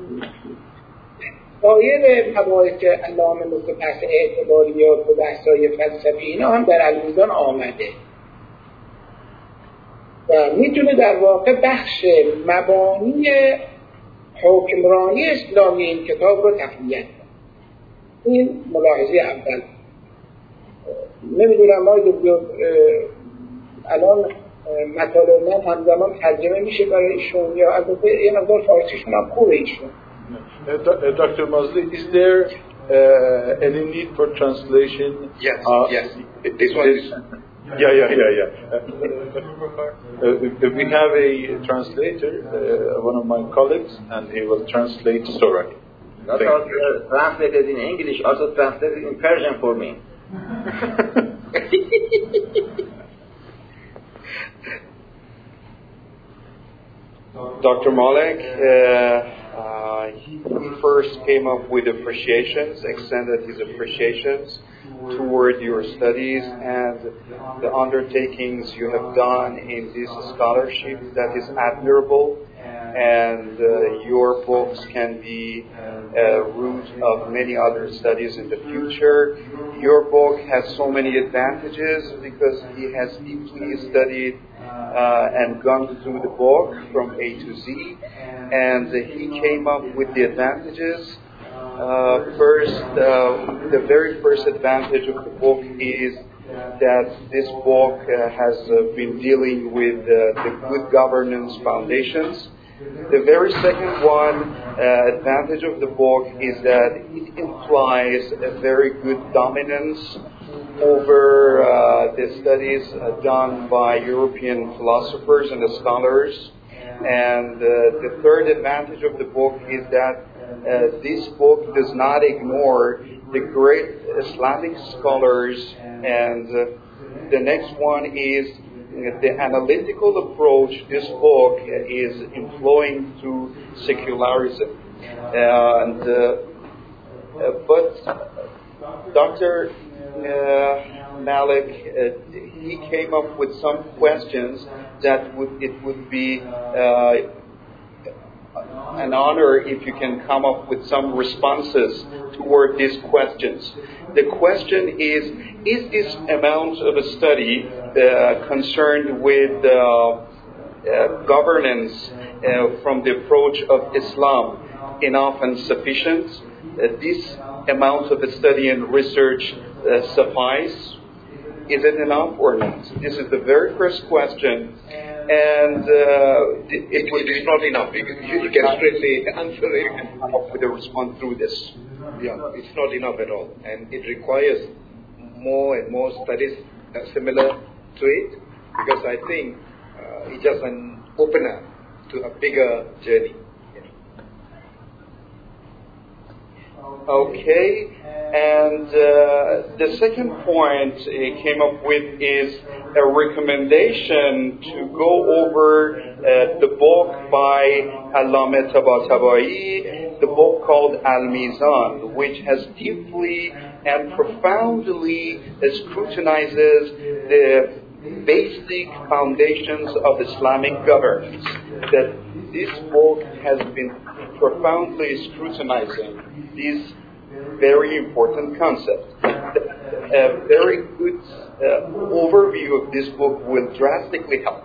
سایر مباحث علامه مثل بحث اعتباریات و بحث‌های فلسفی اینا هم در المیزان آمده و میتونه در واقع بخش مبانی حکمرانی اسلامی این کتاب رو تقویت کنه. این ملاحظه اول. نمیدونم ما الان مطالب من همزمان ترجمه میشه برای ایشون یا البته یه مقدار فارسیشون هم خوبه ایشون. Doctor Mosley, is there uh, any need for translation? Yes, uh, yes. This one is... Yeah, yeah, yeah, yeah. Uh, uh, we have a translator, uh, one of my colleagues, and he will translate thoroughly. Not also translated in English, also translated in Persian for me. Doctor Malek, uh, uh, he first came up with appreciations, extended his appreciations toward your studies and the undertakings you have done in this scholarship that is admirable, and uh, your books can be a root of many other studies in the future. Your book has so many advantages because he has deeply studied uh, and gone through the book from A to Z, and uh, he came up with the advantages. Uh, first, uh, the very first advantage of the book is that this book uh, has uh, been dealing with uh, the good governance foundations. The very second one uh, advantage of the book is that it implies a very good dominance over uh, the studies uh, done by European philosophers and the scholars. And uh, the third advantage of the book is that Uh, this book does not ignore the great Islamic scholars, and uh, the next one is uh, the analytical approach this book uh, is employing to secularism. Uh, and, uh, uh, but Doctor Uh, Malik, uh, he came up with some questions that would it would be uh, an honor if you can come up with some responses to toward these questions. The question is, is this amount of a study uh, concerned with uh, uh, governance uh, from the approach of Islam enough and sufficient? Uh, this amount of a study and research uh, suffice? Is it enough or not? This is the very first question. And uh, it, it, it is not enough. You, you can straightly answer it. With a response through this. Yeah, it's not enough at all. And it requires more and more studies uh, similar to it, because I think uh, it's just an opener to a bigger journey. Okay, and uh, the second point he came up with is a recommendation to go over uh, the book by Allama Tabatabai, the book called Al-Mizan, which has deeply and profoundly scrutinizes the basic foundations of Islamic governance. That this book has been profoundly scrutinizing these very important concepts. A very good uh, overview of this book will drastically help.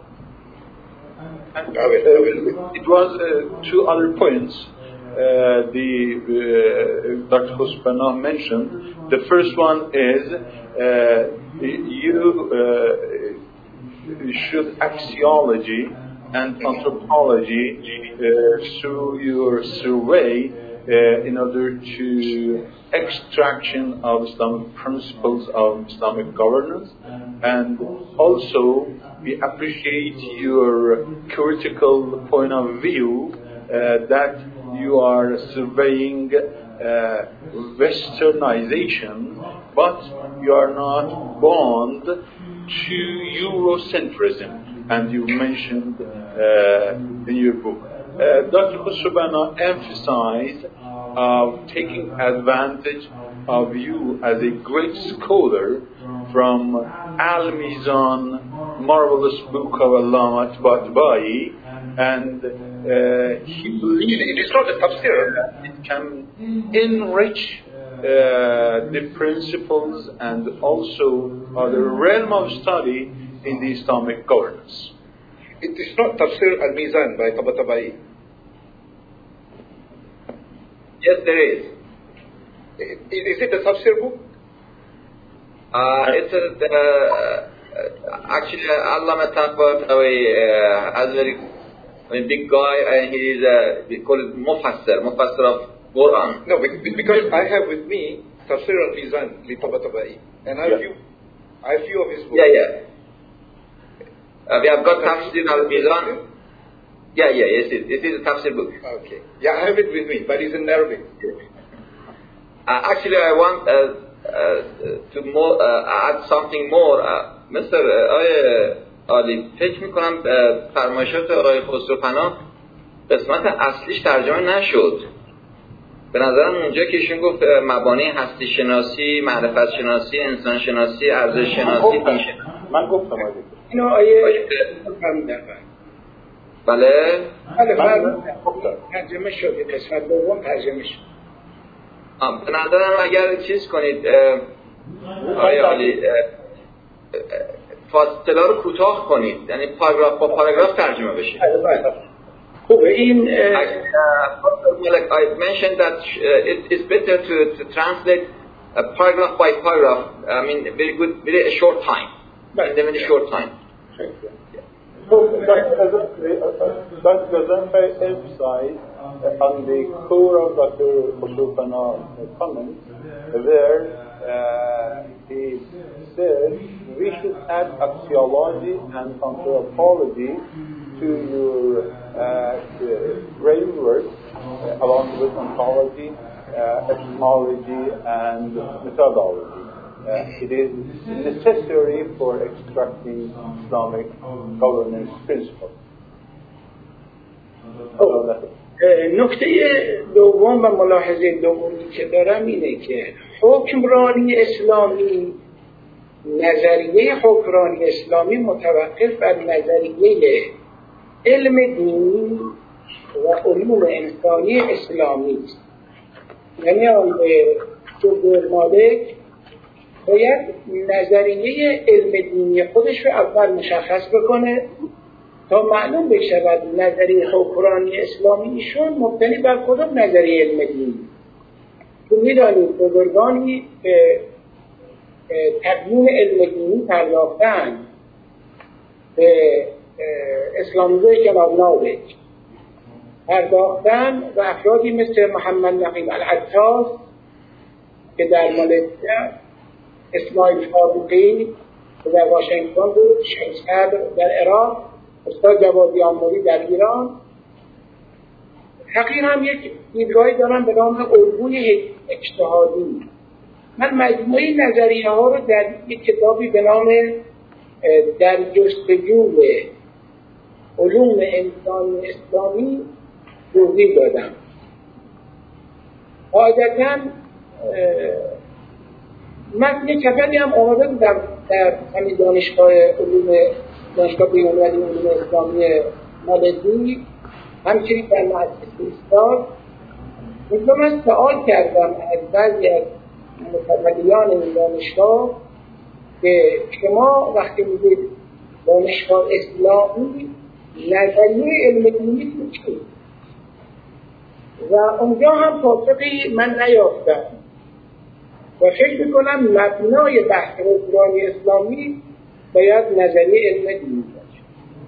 And, uh, it was uh, two other points uh, the uh, Doctor Khosroo mentioned. The first one is uh, you uh, should axiology and anthropology uh, through your survey uh, in order to extraction of Islamic principles of Islamic governance, and also we appreciate your critical point of view uh, that you are surveying uh, westernization, but you are not bound to Eurocentrism, and you mentioned uh, in your book. Uh, Doctor Khosroo emphasized uh, taking advantage of you as a great scholar from Al-Mizan, marvelous book of Allama Tabatabai, and uh, he believes it is not a tafsir. It can enrich uh, the principles and also uh, the realm of study in the Islamic governance. It is not Tafsir Al-Mizan by Tabatabai. Yes, there is. Is, is it a tafsir book? Uh, it's a, uh, actually, Allama Tabatabai uh, is a very I mean, big guy, and he is, uh, we call it Mufassir, Mufassir of Quran. No, because I have with me Tafsir Al-Mizan li Tabatabai, and I have yeah. few, I have few of his books. Yeah, yeah. Uh, we have got Tafsir Al-Mizan. Yeah, yeah, yes, it, it is a Tafsir book. Okay. Yeah, I have it with me, but it's in Arabic. Uh, actually, I want uh, uh, to more, uh, add something more. Uh, Mister Uh, عالی فکر میکنم فرمایشات آقای خسروپناه قسمت اصلیش ترجمه نشد. به نظرم اونجا که ایشون گفت مبانی هستی شناسی، معرفت شناسی، انسان شناسی، ارزش شناسی، دین شناسی. من گفتم آیه اینو آیه فهمیدم. بله؟ بله بله ترجمه شد، قسمت دوم ترجمه شد. به نظرم اگر چیز کنید آیه عالی فاصله رو کوتاه کنید، یعنی پاراگراف با پاراگراف ترجمه بشه. خوبه این like I mentioned that uh, it is better to, to translate uh, paragraph by paragraph. I mean, very good, very a short time. In a very short time. So, Doctor Ghazanfar emphasized on the core of Doctor Khosroo comments, where uh, he said we should add axiology and anthropology to your uh, framework uh, along with ontology, uh, epistemology, and methodology. Uh, it is necessary for extracting Islamic governance principles. نکته دوم و ملاحظه دومی که دارم اینه که حکمرانی اسلامی، نظریه حکمرانی اسلامی متوقف بر نظریه علم دینی و علوم انسانی اسلامی است. یعنی آقای دکتر مالک باید نظریه علم دینی خودش رو اول مشخص بکنه تا معلوم بشود نظریه حکمرانی اسلامی ایشون مبتنی بر کدام نظریه علم دینی. تو میدانید بزرگانی به تدوین علم دینی پرداختن، به اسلامیزه جناب نابک پرداختن و افرادی مثل محمد نقیب العطاس که در مالزیا، اسماعیل فاروقی که در واشنگتن بود، شیخ صدر در عراق، استاد جوادی آموری در ایران. حقیقا هم یک دیدگاهی دارم به نام الگوی اجتهادی. من مجموعه نظریه ها رو در یک کتابی به نام در جستجوی علوم انسانی اسلامی توضیح دادم. عادتاً من یک کفری هم آماده بودم در همین دانشگاه علوم دانشگاه بین‌المللی علوم اسلامی مالزی، همچنین در مؤسسه استاد. مثلا من سوال کردم از بعضی از متولیان این دانشگاه که شما وقتی میگید دانشگاه اسلامی نظریه علم دینی چیست؟ و اونجا هم پاسخی من نیافتم و فکر میکنم مبنای بحث حکمرانی اسلامی باید نظریه علم دینی باشه.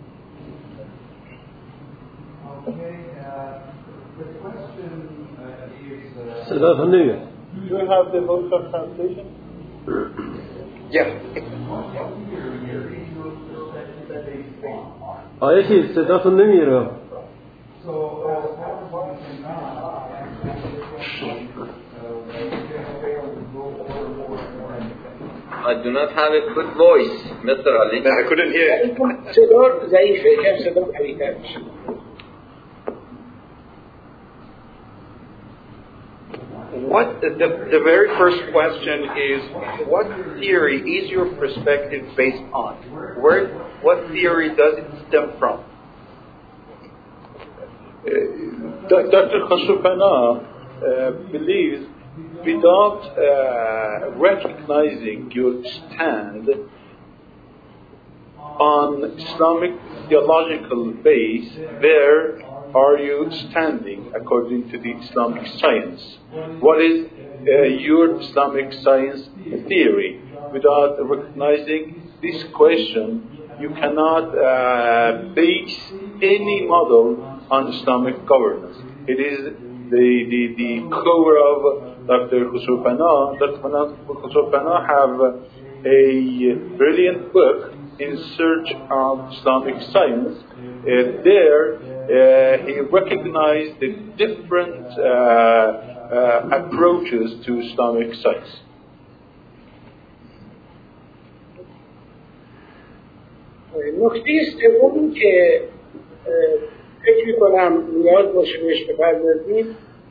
صداتون نمیاد. Do you have the voice of translation? Yeah. آیا چی صداتون نمیره؟ I do not have a good voice, Mister Ali. I couldn't hear. صدا ضعیفه، کم صدا قوی‌تر میشه. What the, the very first question is, what theory is your perspective based on? Where, what theory does it stem from? Uh, Doctor Khosrowpana uh, believes, without uh, recognizing your stand on Islamic theological base, where are you standing according to the Islamic science? What is uh, your Islamic science theory? Without recognizing this question, you cannot uh, base any model on Islamic governance. It is the, the, the core of Doctor Khosrowpana. Doctor Khosrowpana have a brilliant book in search of Islamic science. Uh, there, uh, he recognized the different uh, uh, approaches to Islamic science. نکته سومی که فکر می‌کنم نیاز باشه بهش بپردازیم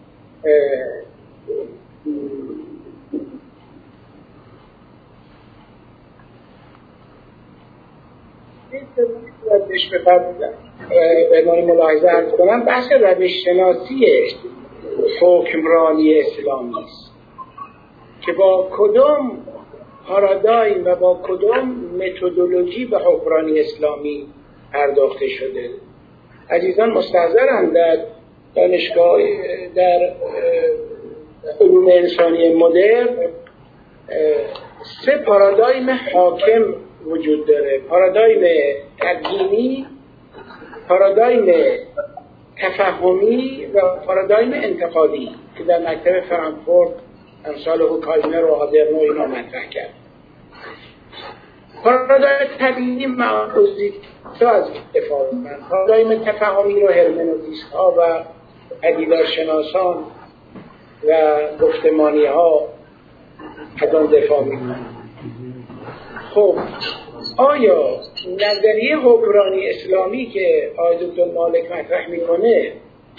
بهش بپردازم به عنوان ملاحظه عرض کنم بحث روش شناسی حکمرانی اسلامی است که با کدام پارادایم و با کدام متدولوژی به حکمرانی اسلامی پرداخته شده. عزیزان مستحضرند در دانشگاه در علوم انسانی مدرن سه پارادایم حاکم وجود داره: پارادایم تبیینی، پارادایم تفهمی و پارادایم انتقادی که در مکتب فرانکفورت امثال هوکایمر و آدرنو اینا مطرح کرد. پارادایم تبیینی معروضی تو از دفاع من، پارادایم تفهمی رو هرمنوتیست ها و پدیدارشناسان و گفتمانی ها از آن دفاع میکنن. خب آیا نظریه حکمرانی اسلامی که آقای دکتر مالک مطرح میکنه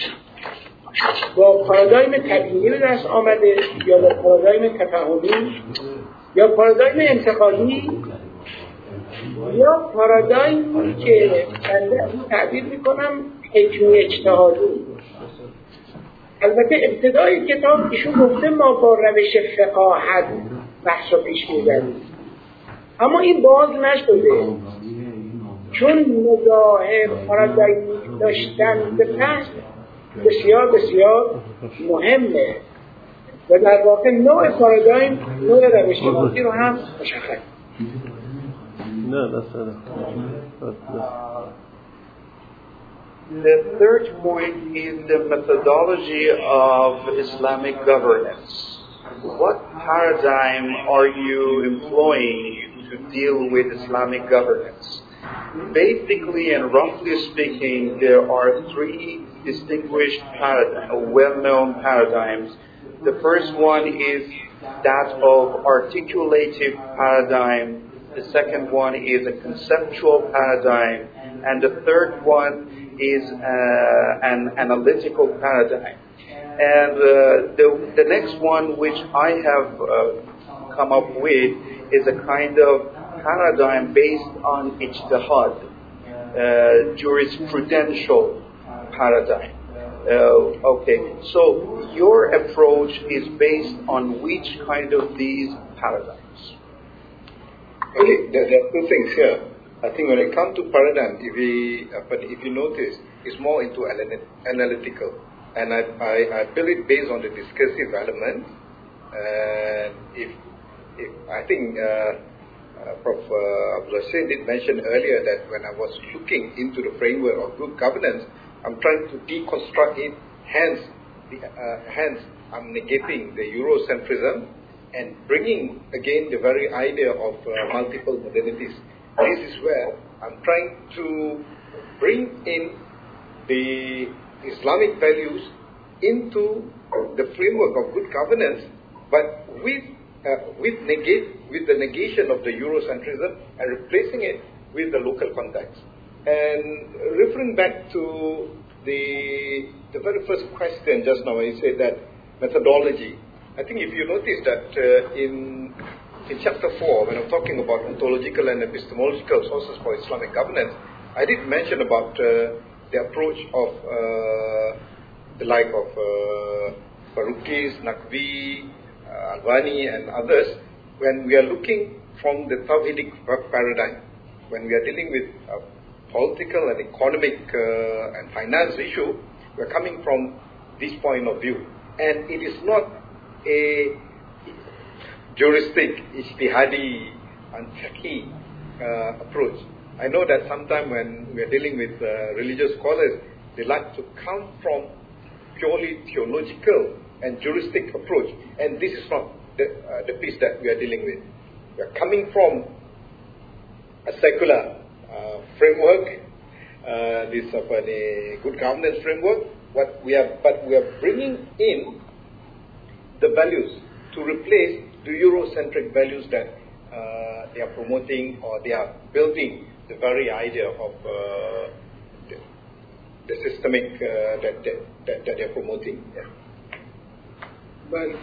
با پارادایم تبیینی به دست آمده یا با پارادایم تفهمی یا پارادایم انتقادی یا پارادایمی که بنده تعبیر میکنم حکمی اجتهادی؟ البته ابتدای کتاب ایشون گفته ما با روش فقاهت بحث رو پیش می‌بریم، اما این باز نشده، چون نگاه پارادایمیک داشتن به بحث بسیار بسیار مهمه و در واقع نوع پارادایم نوع روش شناسی رو هم مشخص. نه مثلا The third point is the methodology of Islamic governance. What paradigm are you employing to deal with Islamic governance? Basically and roughly speaking, there are three distinguished paradigms, well-known paradigms. The first one is that of articulative paradigm. The second one is a conceptual paradigm. And the third one is uh, an analytical paradigm. And uh, the, the next one which I have uh, come up with is a kind of paradigm based on ijtihad, uh, jurisprudential paradigm. Uh, okay, so your approach is based on which kind of these paradigms? Okay, there, there are two things here. I think when it comes to paradigm, if we, uh, but if you notice, it's more into analytical, and I, I, I build it based on the discursive element. And if, if I think uh, uh, Professor Uh, Abdul Hussain did mention earlier that when I was looking into the framework of good governance, I'm trying to deconstruct it. Hence, the, uh, hence I'm negating the Eurocentrism and bringing again the very idea of uh, multiple modernities. This is where I'm trying to bring in the Islamic values into the framework of good governance, but with uh, with negate with the negation of the Eurocentrism and replacing it with the local context. And referring back to the the very first question just now, when you said that methodology, I think if you notice that uh, in in chapter four, when I'm talking about ontological and epistemological sources for Islamic governance, I did mention about uh, the approach of uh, the like of uh, Faroukis, Naqvi, uh, Albani and others, when we are looking from the Tawhidic paradigm, when we are dealing with uh, political and economic uh, and finance issue, we are coming from this point of view. And it is not a juristic, ijtihadi and fiqhi uh, approach. I know that sometimes when we are dealing with uh, religious scholars, they like to come from purely theological and juristic approach, and this is not the, uh, the piece that we are dealing with. We are coming from a secular uh, framework, uh, this of a good governance framework. What we are, but we are bringing in the values to replace the Eurocentric values that uh, they are promoting, or they are building the very idea of uh, the, the systemic uh, that, that, that, that they are promoting. Yeah. بله.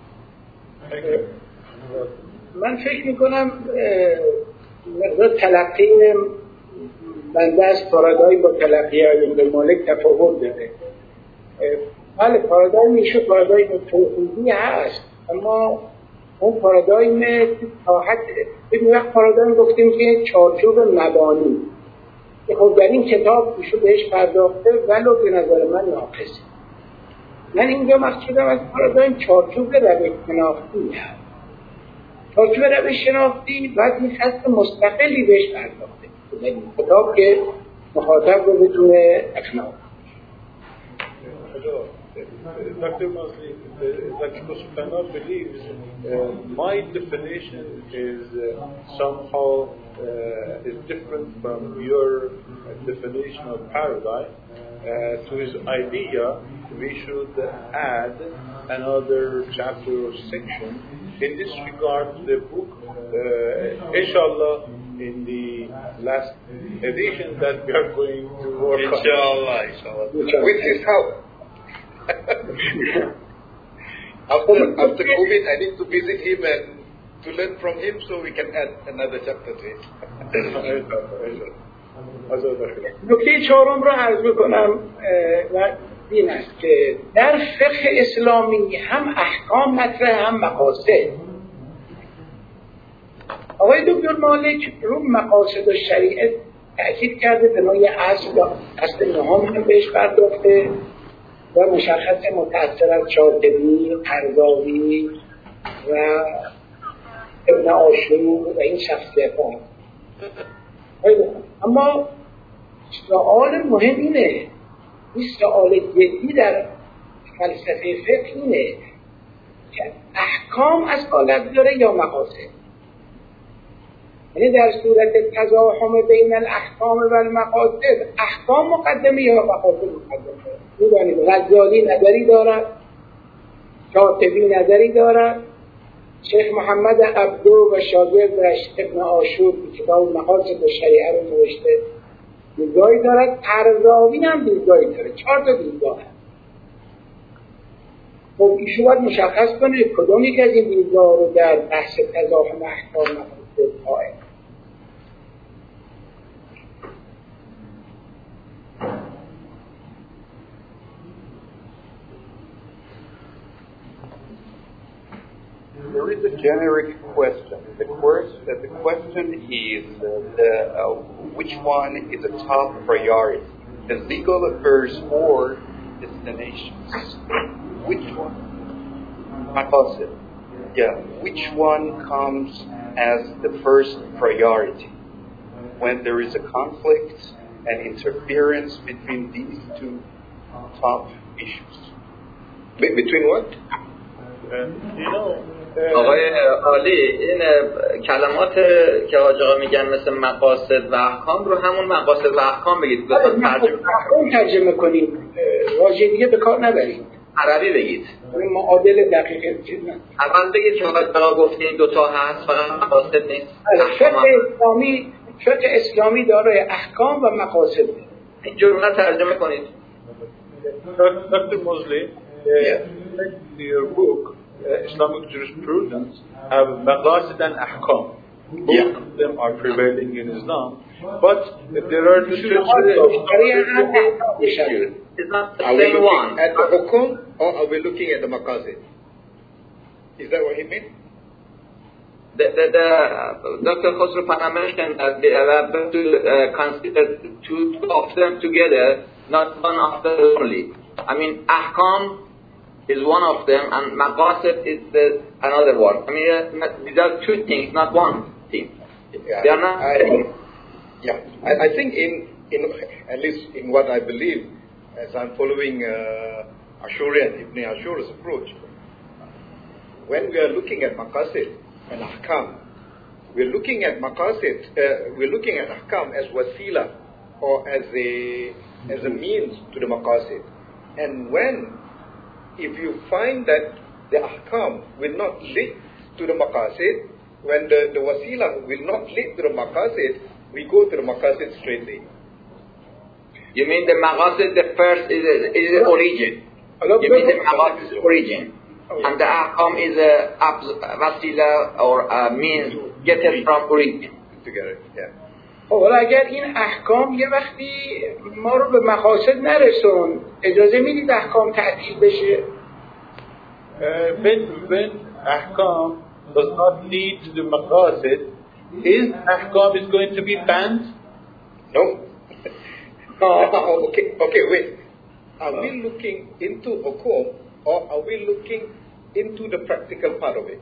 من فکر میکنم مقدار تلقی بنده از پارادایم با تلقی آقای مالک تفاوت داره. بله، پارادایم میشه پارادایم توحیدی هست، اما اون پارادایم تا حد ببین وقت پارادایم گفتیم که چارچوب مبانی، خب در این کتاب ایشون بهش پرداخته ولو به نظر من ناقصه. من اینجا مقصودم از پارادایم چارچوب روش شناختی هست. چارچوب روش شناختی باید یک خط مستقلی بهش پرداخته این کتاب که مخاطب رو بتونه اقناع. Doctor Mosley, Doctor Sultanov believes uh, my definition is uh, somehow uh, is different from your definition of paradigm. Uh, to his idea, we should add another chapter or section in this regard to the book. Uh, inshallah, in the last edition that we are going to work inshallah, on. Inshallah, inshallah. With his help. after, after COVID, I need to visit him and to learn from him so we can add another chapter to it. نکته چهارم رو عرض میکنم و این است که در فقه اسلامی هم احکام مطرح هم مقاصد. آقای دکتر مالک رو مقاصد و شریعت تأکید کرده، به نوع اصل و اصل نهم هم بهش پرداخته و مشخص متأثر از شاطبی، قرضاوی و ابن عاشور و این شخصیت ها. اما سوال مهم اینه، این سوال جدی در فلسفه فقه اینه که احکام از حالت داره یا مقاصد؟ یعنی در صورت تزاحم بین الاحکام و المقاصد احکام مقدمه یا مقاصد مقدمه؟ میدانید غزالی نظری دارد، شاطبی نظری دارد، شیخ محمد عبدو و شاگردش ابن عاشور کتاب مقاصد شریعه رو نوشته، دیدگاهی دارد. قرضاوی هم دیدگاهی داره، چهار تا دیدگاه هست. خب ایشون باید مشخص کنه کدوم یک از این دیدگاه رو در بحث تزاحم احکام مقاصد قائل. There is a generic question. The, course, uh, the question is uh, the, uh, which one is a top priority, the legal affairs or destinations? Which one? Maqasid. Yeah, which one comes as the first priority when there is a conflict and interference between these two top issues? Be- between what? Uh, you know, آقای عالی، این کلمات که آقا میگن مثل مقاصد و احکام رو همون مقاصد و احکام بگید. ترجمه ترجمه کنید، واژه دیگه به کار نبرید، عربی بگید. این معادل دقیق چیز نه. اول بگید که آقا گفتین دو تا هست، فقط مقاصد نیست. فقه اسلامی فقه اسلامی دارای احکام و مقاصد. این جمله ترجمه کنید. Doctor Mosley, uh, your book, uh, Islamic Jurisprudence, have maqasid and ahkam. Both Yeah. of them are prevailing in Islam, but there are two It's not the Are we same looking one. at the hukum or are we looking at the maqasid? Is that what he meant? The, the, the, uh, Doctor Khosrow Pana mentioned that they are able to uh, consider two of them together, not one of them only. I mean, ahkam is one of them, and maqasid is the, another one. I mean, uh, these are two things, not one thing. Yeah, They are not. I, yeah, I, I think in, in at least in what I believe, as I'm following uh, Ashurian, Ibn Ashur's approach, when we are looking at maqasid and ahkam, we're looking at maqasid, uh, we're looking at ahkam as wasila, or as a as a means to the maqasid. And when, if you find that the ahkam will not lead to the maqasid, when the, the wasila will not lead to the maqasid, we go to the maqasid straightly. You mean the maqasid, the first is a, is the origin. You mean the maqasid is origin. And the ahkam is a wasila or a means getting from origin. Together, yeah. حالا اگر این احکام یه وقتی ما رو به مقاصد نرسون، اجازه میدید احکام تعطیل بشه؟ Uh, when, when ahkam does not lead to the maqasid, is ahkam is going to be banned? No? oh, okay, okay, wait. Are we looking into hukum or are we looking into the practical part of it?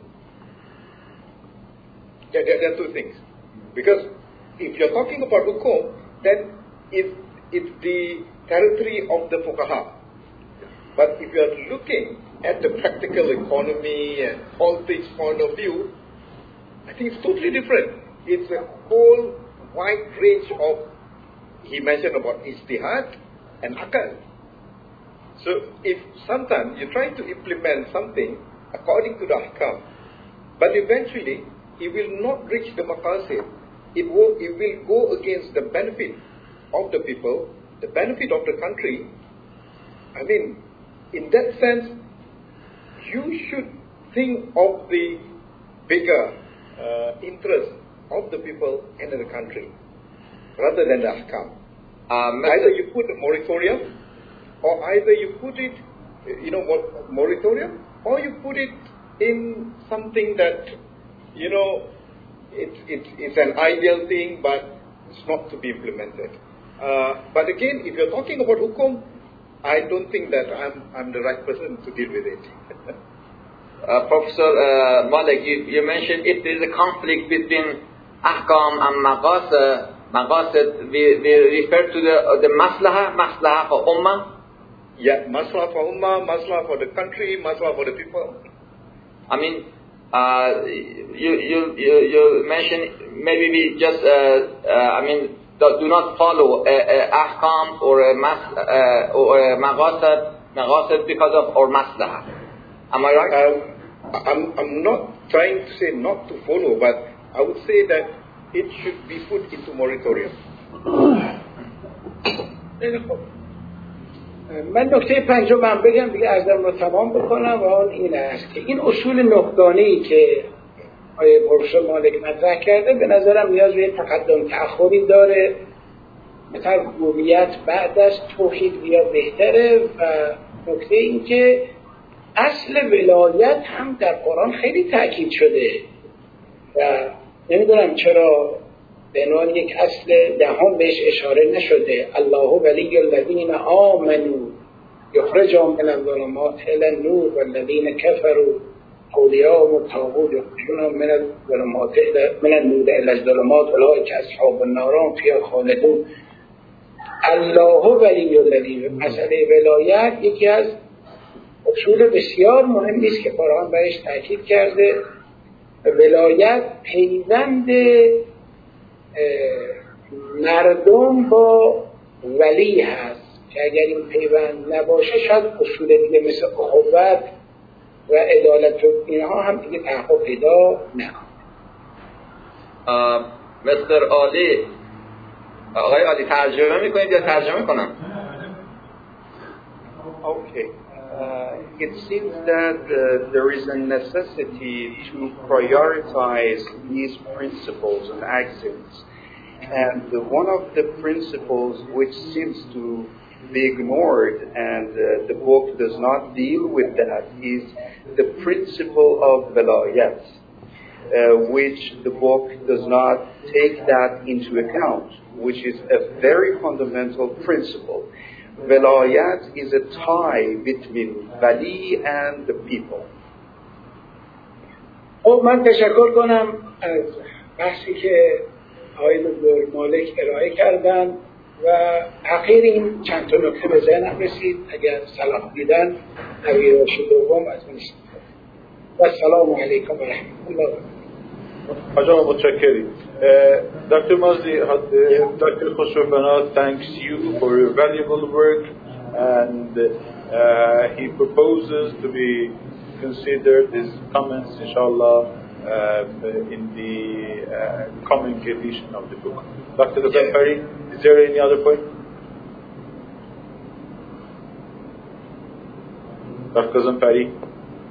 Yeah, there, there are two things. Because if you're talking about hukum, then it, it's the territory of the fuqaha. But if you're looking at the practical economy and politics point of view, I think it's totally different. It's a whole wide range of, he mentioned about ijtihad and akal. So if sometimes you try to implement something according to the ahkam, but eventually it will not reach the maqasid, it will, it will go against the benefit of the people, the benefit of the country. I mean, in that sense, you should think of the bigger uh, interest of the people and of the country, rather than the ahkam. Um, Either you put a moratorium, or either you put it, you know, what moratorium, or you put it in something that, you know, it, it, it's an ideal thing, but it's not to be implemented. Uh, but again, if you're talking about hukum, I don't think that I'm, I'm the right person to deal with it. uh, Professor uh, Malik, you, you mentioned if there is a conflict between ahkam and maqasid, maqasid, we, we refer to the, uh, the maslaha, maslaha for ummah. Yeah, maslaha for ummah, maslaha for the country, maslaha for the people. I mean, uh, you, you, you, you mentioned maybe we just, uh, uh, I mean, do not follow a, a ahkam or a mas, uh, or a maqasid, maqasid because of or maslaha. Am I right? Uh, I'm, I'm not trying to say not to follow, but I would say that it should be put into moratorium. من نکته پنجم من بگم دیگه عرضم رو تمام بکنم و آن این است که این اصول نقدانه‌ای که آقای پروفسور مالک مطرح کرده به نظرم نیاز به تقدم تأخری داره. مثلا ربوبیت بعد از توحید بیا بهتره. و نکته این که اصل ولایت هم در قرآن خیلی تأکید شده و نمیدونم چرا به عنوان یک اصل دهم بهش اشاره نشده. الله ولی الذین آمنوا یخرجهم من الظلمات الی النور والذین کفروا اولیاءهم الطاغوت یخرجونهم من الظلمات من النور الی الظلمات اولئک اصحاب النار هم فیها خالدون. الله ولی الذین، مسئله ولایت یکی از اصول بسیار مهمی است که قرآن برش تاکید کرده. ولایت پیوند مردم با ولی هست که اگر این پیوند نباشه شاید اصول دیگه مثل اخوت و عدالت و اینها هم دیگه تحقق پیدا نکنه. مستر عالی، آقای عالی ترجمه میکنید یا ترجمه کنم؟ Okay. Uh, it seems that uh, there is a necessity to prioritize these principles and axioms. And uh, one of the principles which seems to be ignored, and uh, the book does not deal with that, is the principle of velayat, uh, which the book does not take that into account, which is a very fundamental principle. Velayat is a tie between Wali and the people. خب من تشکر کنم از بحثی که آقای دکتر مالک ارائه کردن و اخیر این چند تا نکته به ذهنم رسید. اگر صلاح دیدن نویر راشد دوم از من استفاده. و السلام علیکم و رحمت الله و برکاته. Ajay, mutashakiri. Doctor Mazdi, Doctor Khosrow thanks you for your valuable work, and uh, he proposes to be considered his comments, inshallah, uh, in the uh, coming edition of the book. Doctor Ghazanfari, is there any other point? Doctor Ghazanfari?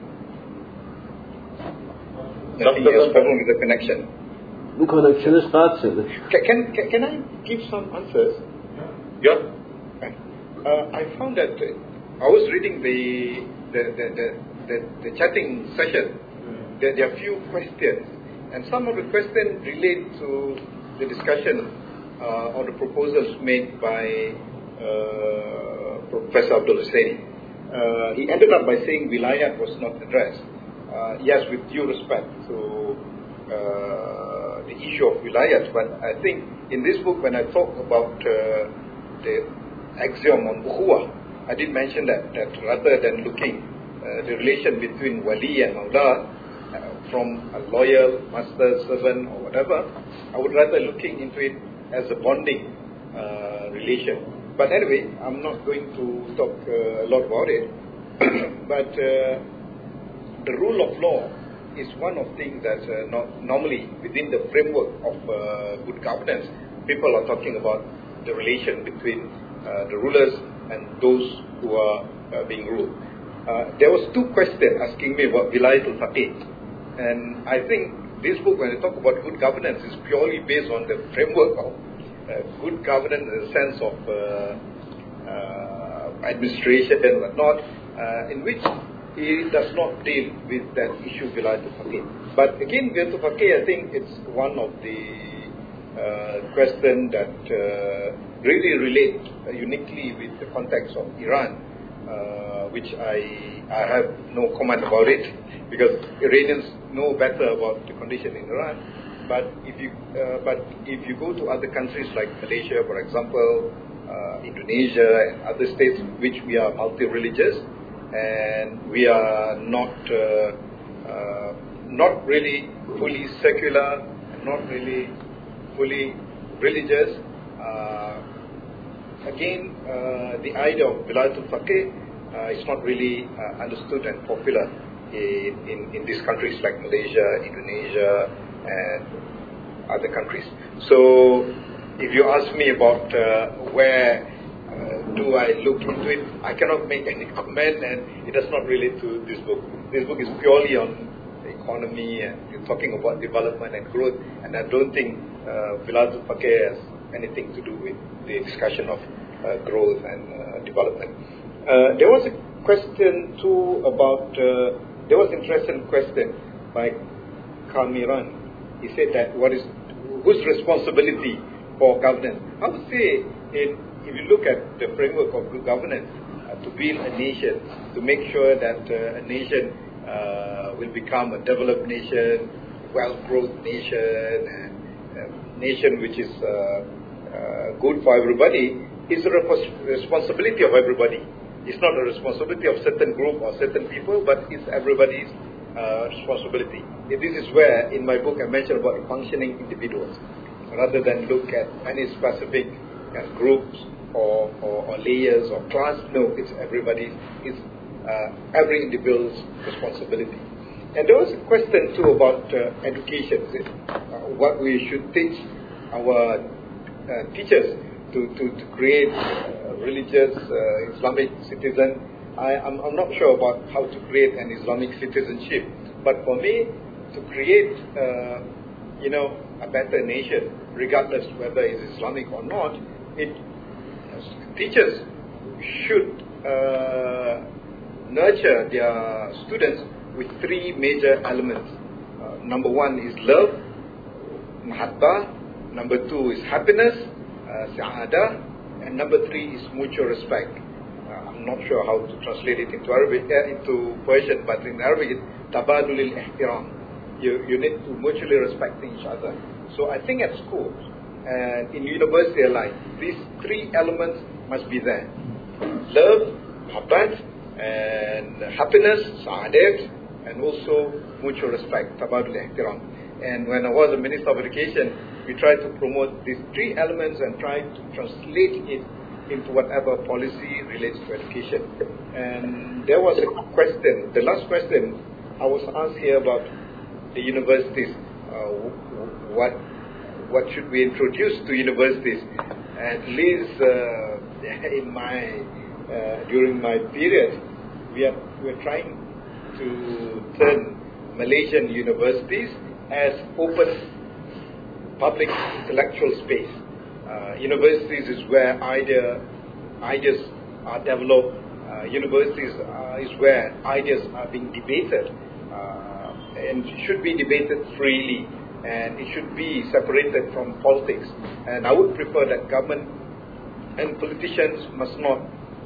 I think he has problem with the connection. The connection is bad, sir. Can, can, can I give some answers? Yeah. Uh, I found that uh, I was reading the the, the, the, the, the chatting session. There, there are a few questions, and some of the questions relate to the discussion uh, or the proposals made by uh, Professor Abdul Hussaini. Uh, he ended up by saying wilayat was not addressed. Uh, yes, with due respect to uh, the issue of wilayat, but I think in this book, when I talk about uh, the axiom on ukhuwah, I did mention that, that rather than looking uh, the relation between wali and mawla uh, from a loyal master, servant, or whatever, I would rather looking into it as a bonding uh, relation. But anyway, I'm not going to talk uh, a lot about it. but uh, the rule of law is one of things that uh, not normally within the framework of uh, good governance, people are talking about the relation between uh, the rulers and those who are uh, being ruled. Uh, there was two questions asking me about wilayat al-faqih, and I think this book, when I talk about good governance, is purely based on the framework of uh, good governance in the sense of uh, uh, administration and whatnot, uh, in which he does not deal with that issue Wilayatul Faqih. But again, Wilayatul Faqih, I think it's one of the uh, questions that uh, really relate uh, uniquely with the context of Iran, uh, which I, I have no comment about it, because Iranians know better about the condition in Iran. But if you uh, but if you go to other countries like Malaysia, for example, uh, Indonesia and other states which we are multi-religious, and we are not uh, uh, not really fully secular, not really fully religious. Uh, again, uh, the idea of Wilayatul Faqih uh, is not really uh, understood and popular in, in, in these countries like Malaysia, Indonesia, and other countries. So, if you ask me about uh, where uh, do I look into it, I cannot make any comment, and it does not relate to this book. This book is purely on the economy, and you're talking about development and growth, and I don't think uh, Wilayatul Faqih has anything to do with the discussion of uh, growth and uh, development. Uh, there was a question too about, uh, there was an interesting question by Kamiran. He said that what is, whose responsibility for governance? I would say, in, if you look at the framework of good governance, uh, to build a nation, to make sure that uh, a nation uh, will become a developed nation, well-growth nation, and a nation which is uh, uh, good for everybody, is a repos- responsibility of everybody. It's not a responsibility of certain group or certain people, but it's everybody's uh, responsibility. This is where, in my book, I mentioned about functioning individuals, rather than look at any specific uh, groups or, or, or layers or class. No, it's everybody's, it's uh, every individual's responsibility. And there was a question too about uh, education, uh, what we should teach our uh, teachers to, to, to create uh, religious uh, Islamic citizen. I, I'm, I'm not sure about how to create an Islamic citizenship, but for me, to create, uh, you know, a better nation, regardless whether it's Islamic or not, it teachers should uh, nurture their students with three major elements. Uh, number one is love, mahabbah. Number two is happiness, uh, sa'adah. And number three is mutual respect. Uh, I'm not sure how to translate it into Arabic, uh, into Persian, but in Arabic it's tabadulil ihtiram. You, you need to mutually respect each other. So I think at schools and in university life, these three elements must be there. Love, mahabbat, and happiness, sa'adat, and also mutual respect, tabadul ihtiram. And when I was a Minister of Education, we tried to promote these three elements and tried to translate it into whatever policy relates to education. And there was a question, the last question I was asked here about the universities, uh, what what should we introduce to universities? At least uh, in my uh, during my period, we are we are trying to turn Malaysian universities as open public intellectual space. Uh, universities is where idea ideas are developed. Uh, universities uh, is where ideas are being debated. Uh, and should be debated freely, and it should be separated from politics. And I would prefer that government and politicians must not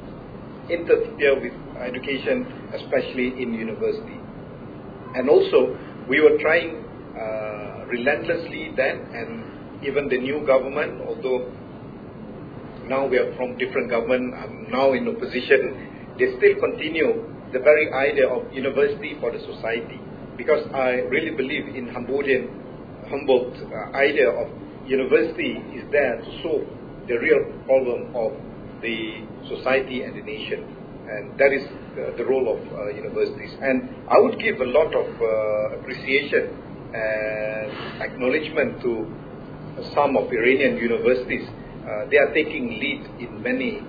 interfere with education, especially in university. And also, we were trying uh, relentlessly then, and even the new government, although now we are from different government, I'm now in opposition, they still continue the very idea of university for the society. Because I really believe in Humboldtian, Humboldt uh, idea of university is there to solve the real problem of the society and the nation. And that is uh, the role of uh, universities. And I would give a lot of uh, appreciation and acknowledgement to some of Iranian universities. Uh, they are taking lead in many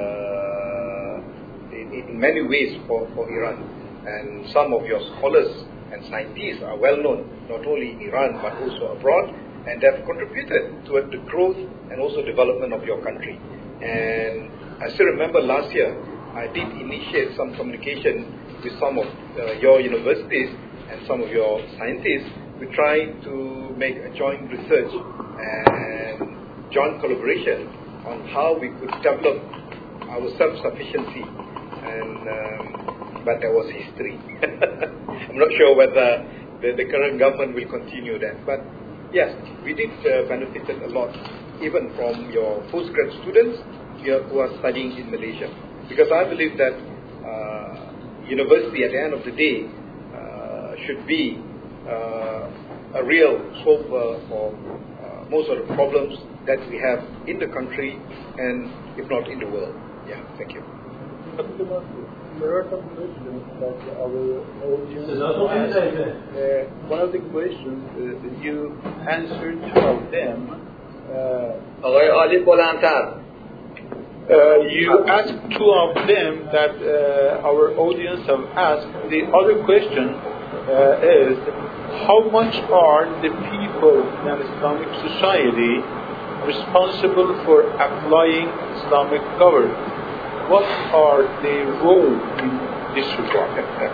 uh, in, in many ways for, for Iran. And some of your scholars and scientists are well known, not only in Iran but also abroad, and they have contributed to the growth and also development of your country. And I still remember last year, I did initiate some communication with some of uh, your universities and some of your scientists. We tried to make a joint research and joint collaboration on how we could develop our self-sufficiency. And um, but there was history. I'm not sure whether the, the current government will continue that. But yes, we did uh, benefited a lot, even from your postgrad students here who are studying in Malaysia. Because I believe that uh, university at the end of the day uh, should be uh, a real solver for uh, most of the problems that we have in the country and if not in the world. Yeah, thank you. There are some questions that our audience asked. Uh, one of the questions uh, you answered two of them. آقای عالی بلندتر. Uh, you asked two of them that uh, our audience have asked. The other question uh, is, how much are the people in an Islamic society responsible for applying Islamic governance? What are their role in this regard?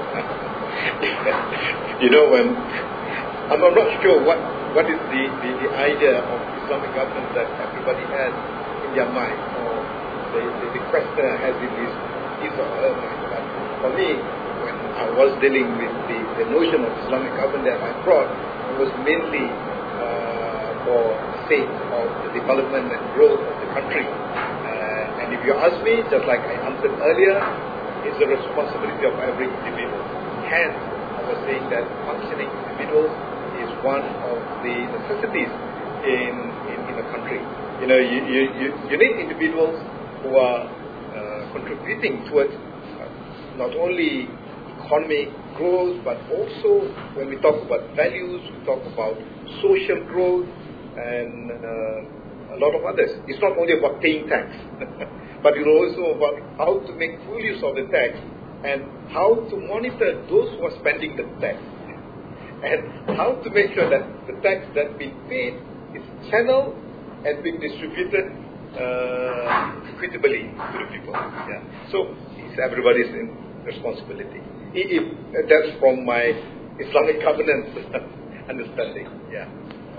You know, when I'm not sure what, what is the, the, the idea of Islamic governance that everybody has in their mind, or the, the, the questioner has in his, his or her mind. But for me, when I was dealing with the, the notion of Islamic governance that I brought, it was mainly uh, for the sake of the development and growth of the country. Uh, and if you ask me, just like I answered earlier, it's the responsibility of every individual. Hence, I was saying that functioning individuals is one of the necessities in, in, in a country. You know, you, you, you, you need individuals who are uh, contributing towards uh, not only economic growth, but also when we talk about values, we talk about social growth and uh, a lot of others. It's not only about paying tax, but it's also about how to make full use of the tax and how to monitor those who are spending the tax, and how to make sure that the tax that's been paid is channeled and being distributed uh, equitably to the people. Yeah. So it's everybody's responsibility. If, if that's from my Islamic governance understanding. Yeah. Uh,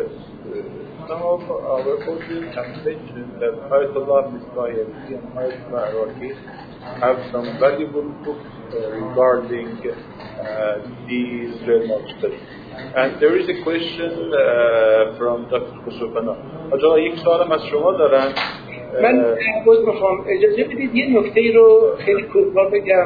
uh, some of our audience have mentioned that Ayatollah Misbayati and Ayatollah Iraqi have some valuable books uh, regarding uh, these realm of study. And there is a question uh, from Doctor Khosrowfana. آجا یک سوالم از شما دارن. من باز میخوام اجازه بدید یه نکته رو خیلی کوتاه بگم.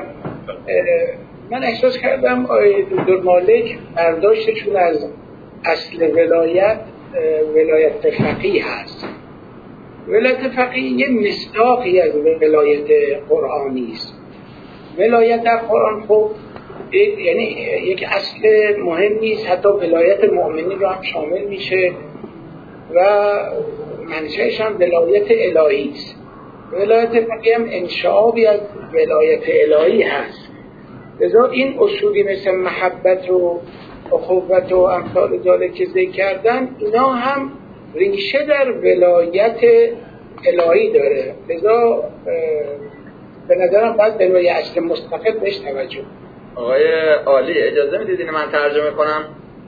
من احساس کردم آقای دکتر مالک برداشتشون از اصل ولایت ولایت فقیه هست. ولایت فقیه یه مصداقی از ولایت قرآنی است. ولایت در قرآن خب یعنی یک اصل مهمی است، حتی ولایت مؤمنین رو هم شامل میشه و منشأش هم ولایت الهی است. ولایت فقیه هم انشعابی از ولایت الهی هست. لذا این اصولی مثل محبت و اخوت و امثال ذالک که ذکر کردن، اینا هم ریشه در ولایت الهی داره. لذا به نظرم باید به نوعی اصل مستقل بهش توجه. آقای عالی اجازه میدید این من ترجمه کنم؟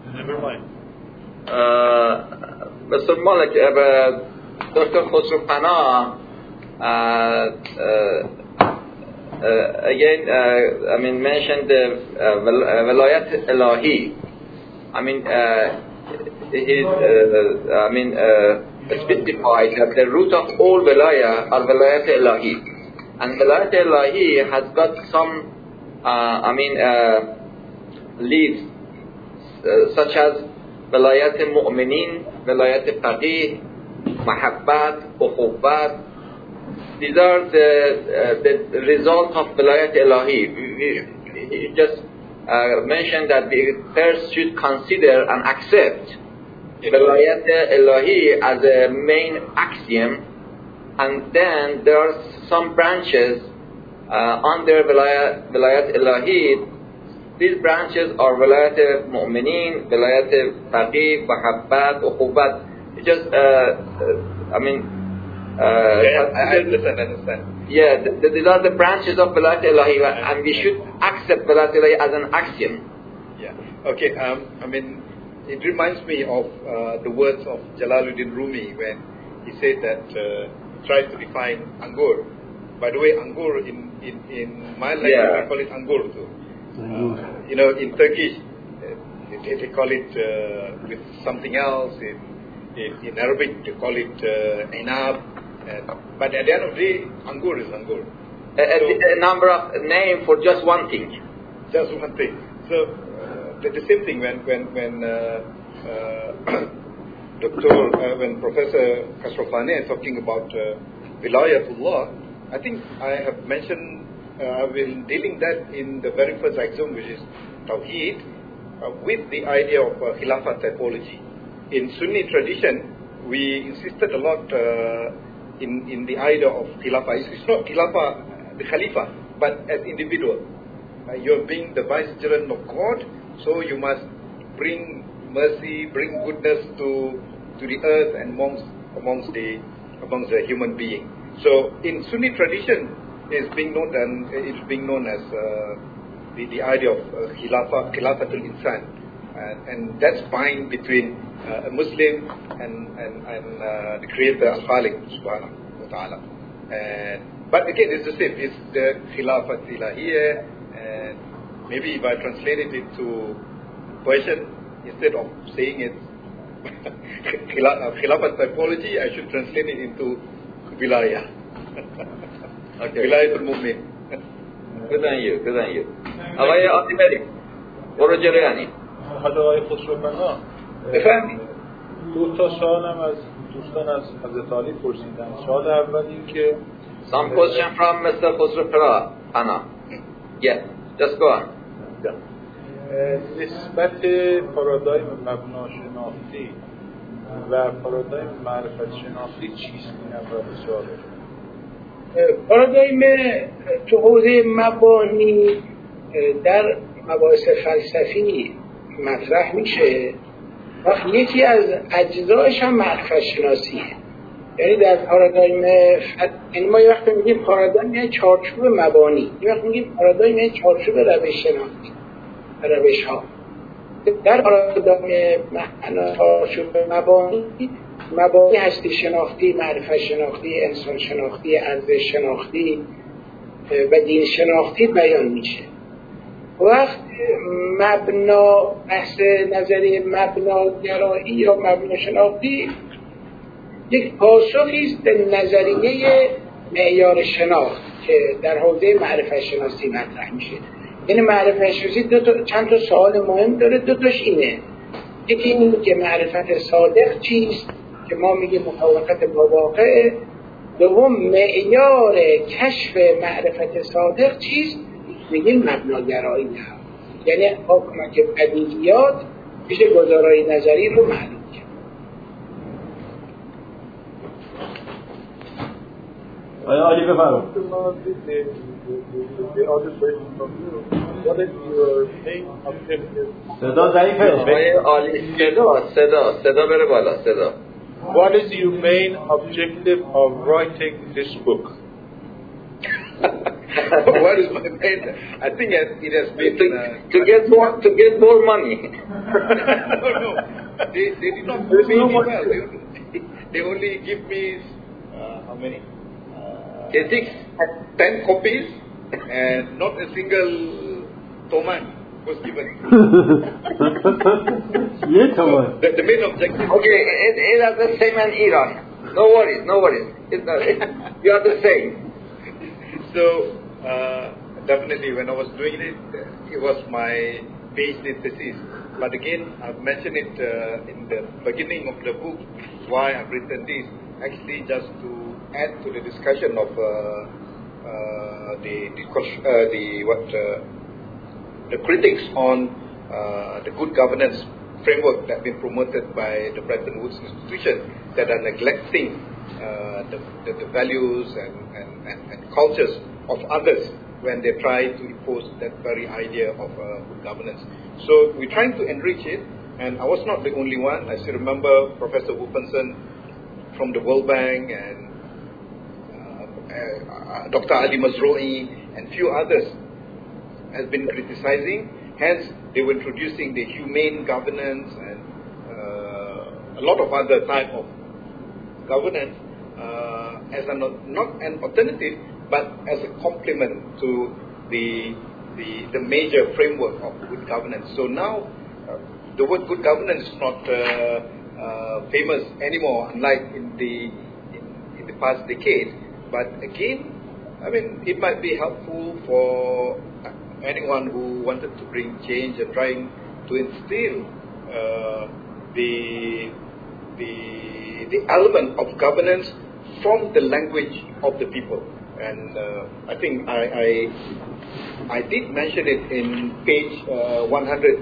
Mister Malik, uh, Doctor Khosrowfana uh, uh, uh, again, uh, I mean, mentioned the uh, Velayat Ilahi. I mean, uh, it, uh, I mean, uh, specified that the root of all Velaya are Velayat Ilahi, and Velayat Ilahi has got some, uh, I mean, uh, leads uh, such as Velayat Mu'minin, Velayat Faqih, Mahabbat, Ukhubat. These are the, uh, the result of Velayat Ilahi. We, we just uh, mentioned that we first should consider and accept Velayat Ilahi as a main axiom, and then there are some branches uh, under Velayat, Velayat Ilahi. These branches are Velayat Mu'minin, Velayat Faqih, Mahabbat, Ukhubat. Just, uh, uh, I mean, uh, yeah, I understand, I understand. Yeah, th- th- these are the branches of Velayat Ilahi, and we should accept Velayat Ilahi as an axiom. Yeah. Okay. Um, I mean, it reminds me of uh, the words of Jalaluddin Rumi when he said that uh, he tried to define angur. By the way, angur in in, in my language Yeah. I call it angur too. Uh, you know, in Turkish uh, they, they call it uh, with something else. In, in in Arabic they call it uh, inab. Uh, but at the end of the day, angur is angur. A, a, So- a number of a name for just one thing. Just one thing. So uh, the, the same thing when when when uh, uh, Doctor uh, when Professor Kasrafani is talking about uh, Wilayatullah, I think I have mentioned uh, I've been dealing that in the very first axiom, which is Tawheed, uh, with the idea of uh, Khilafat typology. In Sunni tradition, we insisted a lot. Uh, In, in the idea of Khilafah. It's not Khilafah, the Khalifa, but as individual. Uh, you're being the vicegerent of God, so you must bring mercy, bring goodness to to the earth and amongst amongst the amongst the human being. So in Sunni tradition, it's being known and it's being known as uh, the the idea of uh, Khilafah, Khilafatul Insan, and, and that's fine between Uh, a Muslim and and, and uh, the Creator Al-Khaliq Subhanahu wa Ta'ala. And but again, it's the same. It's the Khilafat Ilahiyya, and maybe if I translated it to Persian instead of saying it Khilafat typology, I should translate it into Wilayah. Okay. Wilayatul Mu'min. Good on you, good on you. آقای آتی بریم. برو جلو یعنی. حالا آقای خسروبنا بفهمید. دو تا سوالم از دوستان از حضرت علی پرسیدن. سوال اول این که Some question from Mister Khosrow Pera, Anna. Yeah, just go on. نسبت پارادایم مبناشناختی و پارادایم معرفت شناختی چیست؟ این اول سواله. پارادایم تو حوزه مبانی در مباحث فلسفی مطرح میشه. وقت یکی از اجزایش هم معرفت شناسیه. یعنی در پارادایم فت... یعنی ما یه وقت میگیم پارادایم یعنی چارچوب مبانی، یه وقت میگیم پارادایم یعنی چارچوب روش شناختی، روش ها. در پارادایم معنا چارچوب مبانی، مبانی هستی شناختی، معرفت شناختی، انسان شناختی، ارزش شناختی و دین شناختی بیان میشه. وقت مبنا بحث نظریه مبناگرایی یا مبنا شناختی یک پاسخی است به نظریه معیار شناخت که در حوزه معرفت شناسی مطرح میشه. یعنی معرفت شناسی دو تا چند تا سوال مهم داره. دو تاش اینه، یکی اینه که معرفت صادق چیست که ما میگیم مطابقت با واقع. دوم معیار کشف معرفت صادق چیست، میگیم مبناگرایی. یعنی با کمک بدیهیات میشه گزارای نظری رو معلوم کرد. آیا عالی بفرم. صدا ضعیفه. آقای عالی صدا صدا صدا بره بالا صدا. What is your main objective of writing this book? What is my main? I think it has been To, uh, to get more to get more money. no, no. They, they did not pay me well. They, they only give me uh, how many? Uh, Ethics. ten copies, and not a single toman was given. یه تومن. The, the main objective. Okay, it, it is the same in Iran. No worries, no worries. It's not, it, you are the same. So uh, definitely, when I was doing it, it was my PhD thesis. But again, I've mentioned it uh, in the beginning of the book. Why I've written this, actually, just to add to the discussion of uh, uh, the the, uh, the what uh, the critics on uh, the good governance framework that been promoted by the Bretton Woods institution that are neglecting uh, the, the, the values and, and, and, and cultures of others when they try to impose that very idea of uh, good governance. So we're trying to enrich it, and I was not the only one. I still remember Professor Wupenson from the World Bank and uh, uh, uh, Doctor Ali Mazrui and few others has been criticizing. Hence, they were introducing the humane governance and uh, a lot of other type of governance uh, as an, not an alternative, but as a complement to the the, the major framework of good governance. So now, uh, the word good governance is not uh, uh, famous anymore, unlike in the in, in the past decade. But again, I mean, it might be helpful for anyone who wanted to bring change and trying to instill uh, the the the element of governance from the language of the people. And uh, I think I, I I did mention it in page uh, one hundred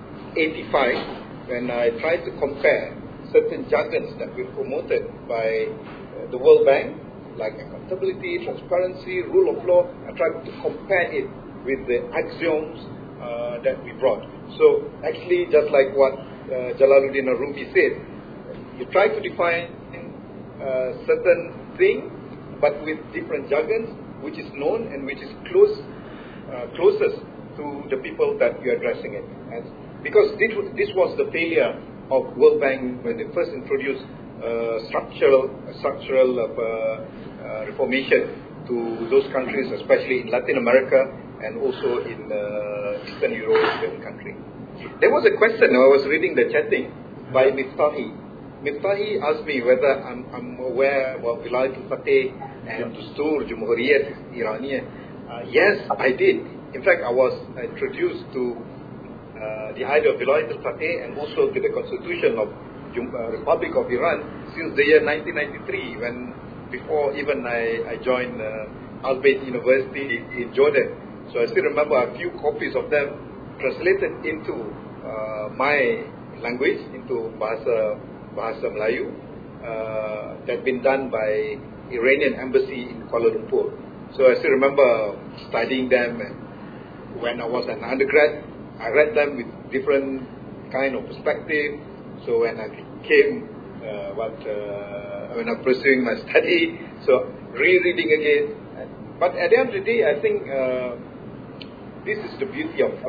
eighty-five when I tried to compare certain jargons that were promoted by uh, the World Bank, like accountability, transparency, rule of law. I tried to compare it with the axioms uh, that we brought. So actually, just like what uh, Jalaluddin Arumi said, you try to define uh, certain thing, but with different jargons, which is known and which is close, uh, closest to the people that you're addressing it. And because this, this was the failure of World Bank when they first introduced uh, structural, structural uh, uh, reformation to those countries, especially in Latin America and also in uh, Eastern European country. There was a question, I was reading the chatting by Miftahi. Miftahi asked me whether I'm, I'm aware of Wilayat al-Fateh and Dustur Jumhuriyat Iraniya. Uh, yes, I did. In fact, I was introduced to uh, the idea of Wilayat al-Fateh and also to the constitution of Jum- uh, Republic of Iran since the year nineteen ninety-three, when before even I, I joined uh, Al-Bayt University in Jordan. So I still remember a few copies of them translated into uh, my language, into Bahasa Bahasa Melayu, uh, that had been done by Iranian embassy in Kuala Lumpur. So I still remember studying them, and when I was an undergrad, I read them with different kind of perspective. So when I became, uh, what, uh, when I'm pursuing my study, so rereading again. But at the end of the day, I think uh, this is the beauty of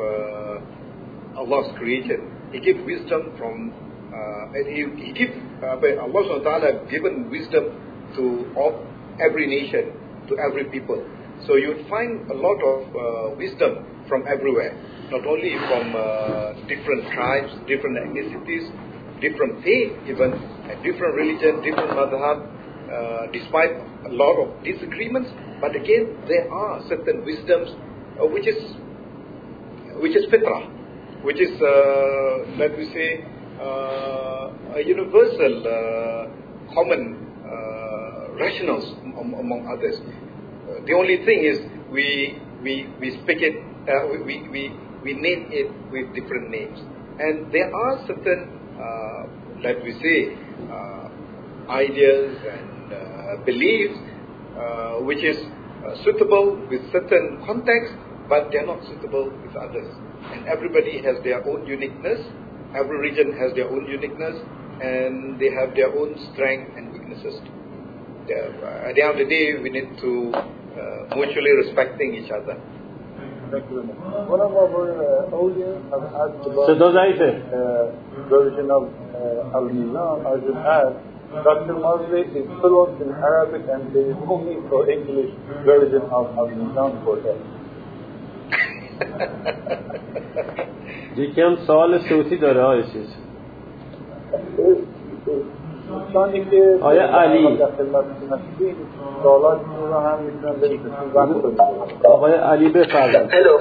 uh, Allah's creation. He gives wisdom from Uh, and he, he gives, uh, Allah subhanahu wa ta'ala given wisdom to all, every nation, to every people. So you'd find a lot of uh, wisdom from everywhere, not only from uh, different tribes, different ethnicities, different faith even, and different religion, different madhab, uh, despite a lot of disagreements. But again, there are certain wisdoms uh, which is which is fitrah, which is, uh, let me say, Uh, a universal, uh, common uh, rationals am- among others. Uh, the only thing is we we we speak it, uh, we, we we we name it with different names, and there are certain, uh, let me say, uh, ideas and uh, beliefs uh, which is uh, suitable with certain context, but they are not suitable with others, and everybody has their own uniqueness. Every region has their own uniqueness, and they have their own strength and weaknesses. Uh, at the end of the day, we need to uh, mutually respecting each other. Thank you very much. One of our uh, audience has asked about صدا ضعیفه. uh, version of uh, Al-Mizan. I should add, Doctor Mosley is fluent in Arabic, and there is no need for English version of Al-Mizan for him. یکی هم سوال صوتی داره آقای چیز آیا علی آقای علی بفرمایید. Hello.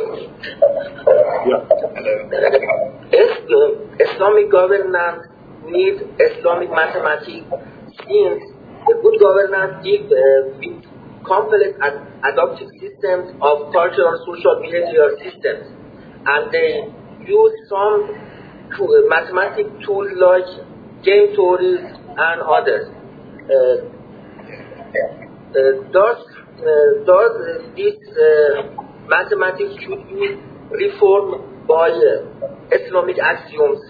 Islamic governance needs Islamic mathematics, since the good governance gives uh, complex and adaptive systems of cultural, social, behavioral systems, and they use some tool, mathematic tools like game theories and others. Uh, uh, thus, uh, thus uh, this uh, mathematics should be reformed by uh, Islamic axioms.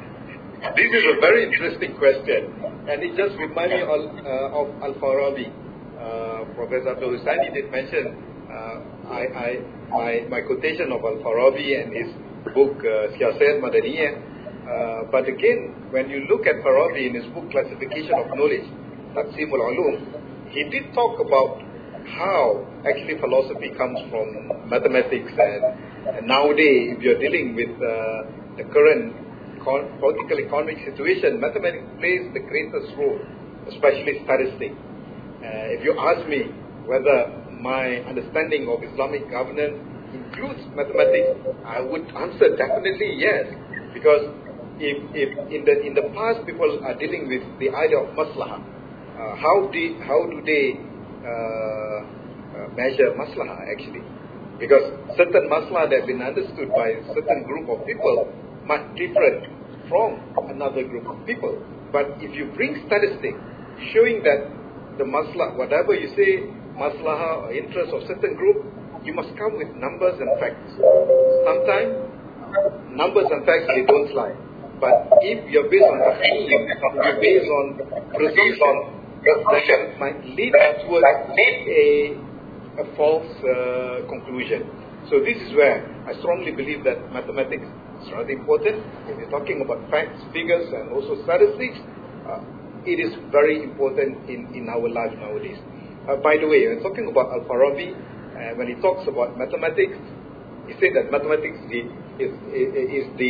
This is a very interesting question, and it just reminds me of, uh, of Al-Farabi. uh, Professor Abdul Hussaini did mention, uh, I, I, my, my quotation of Al-Farabi and his book uh, Siyasat Madaniyah. Uh, but again, when you look at Farabi in his book Classification of Knowledge, Taqsim al-Ulum, he did talk about how actually philosophy comes from mathematics, and, and nowadays if you're dealing with uh, the current con- political economic situation, mathematics plays the greatest role, especially statistics. Uh, if you ask me whether my understanding of Islamic governance includes mathematics, I would answer definitely yes, because if, if in the in the past people are dealing with the idea of maslahah, uh, how do how do they uh, uh, measure maslahah actually? Because certain maslahah that have been understood by a certain group of people much different from another group of people. But if you bring statistics showing that the maslahah, whatever you say, maslahah or interest of certain group, you must come with numbers and facts. Sometimes numbers and facts, they don't lie. But if you're based on takhayul, you're based on presumption, that might lead towards a, a false uh, conclusion. So this is where I strongly believe that mathematics is rather important. If you're talking about facts, figures, and also statistics, uh, it is very important in, in our life nowadays. Uh, by the way, when talking about Al-Farabi, uh, when he talks about mathematics, he said that mathematics is, is, is the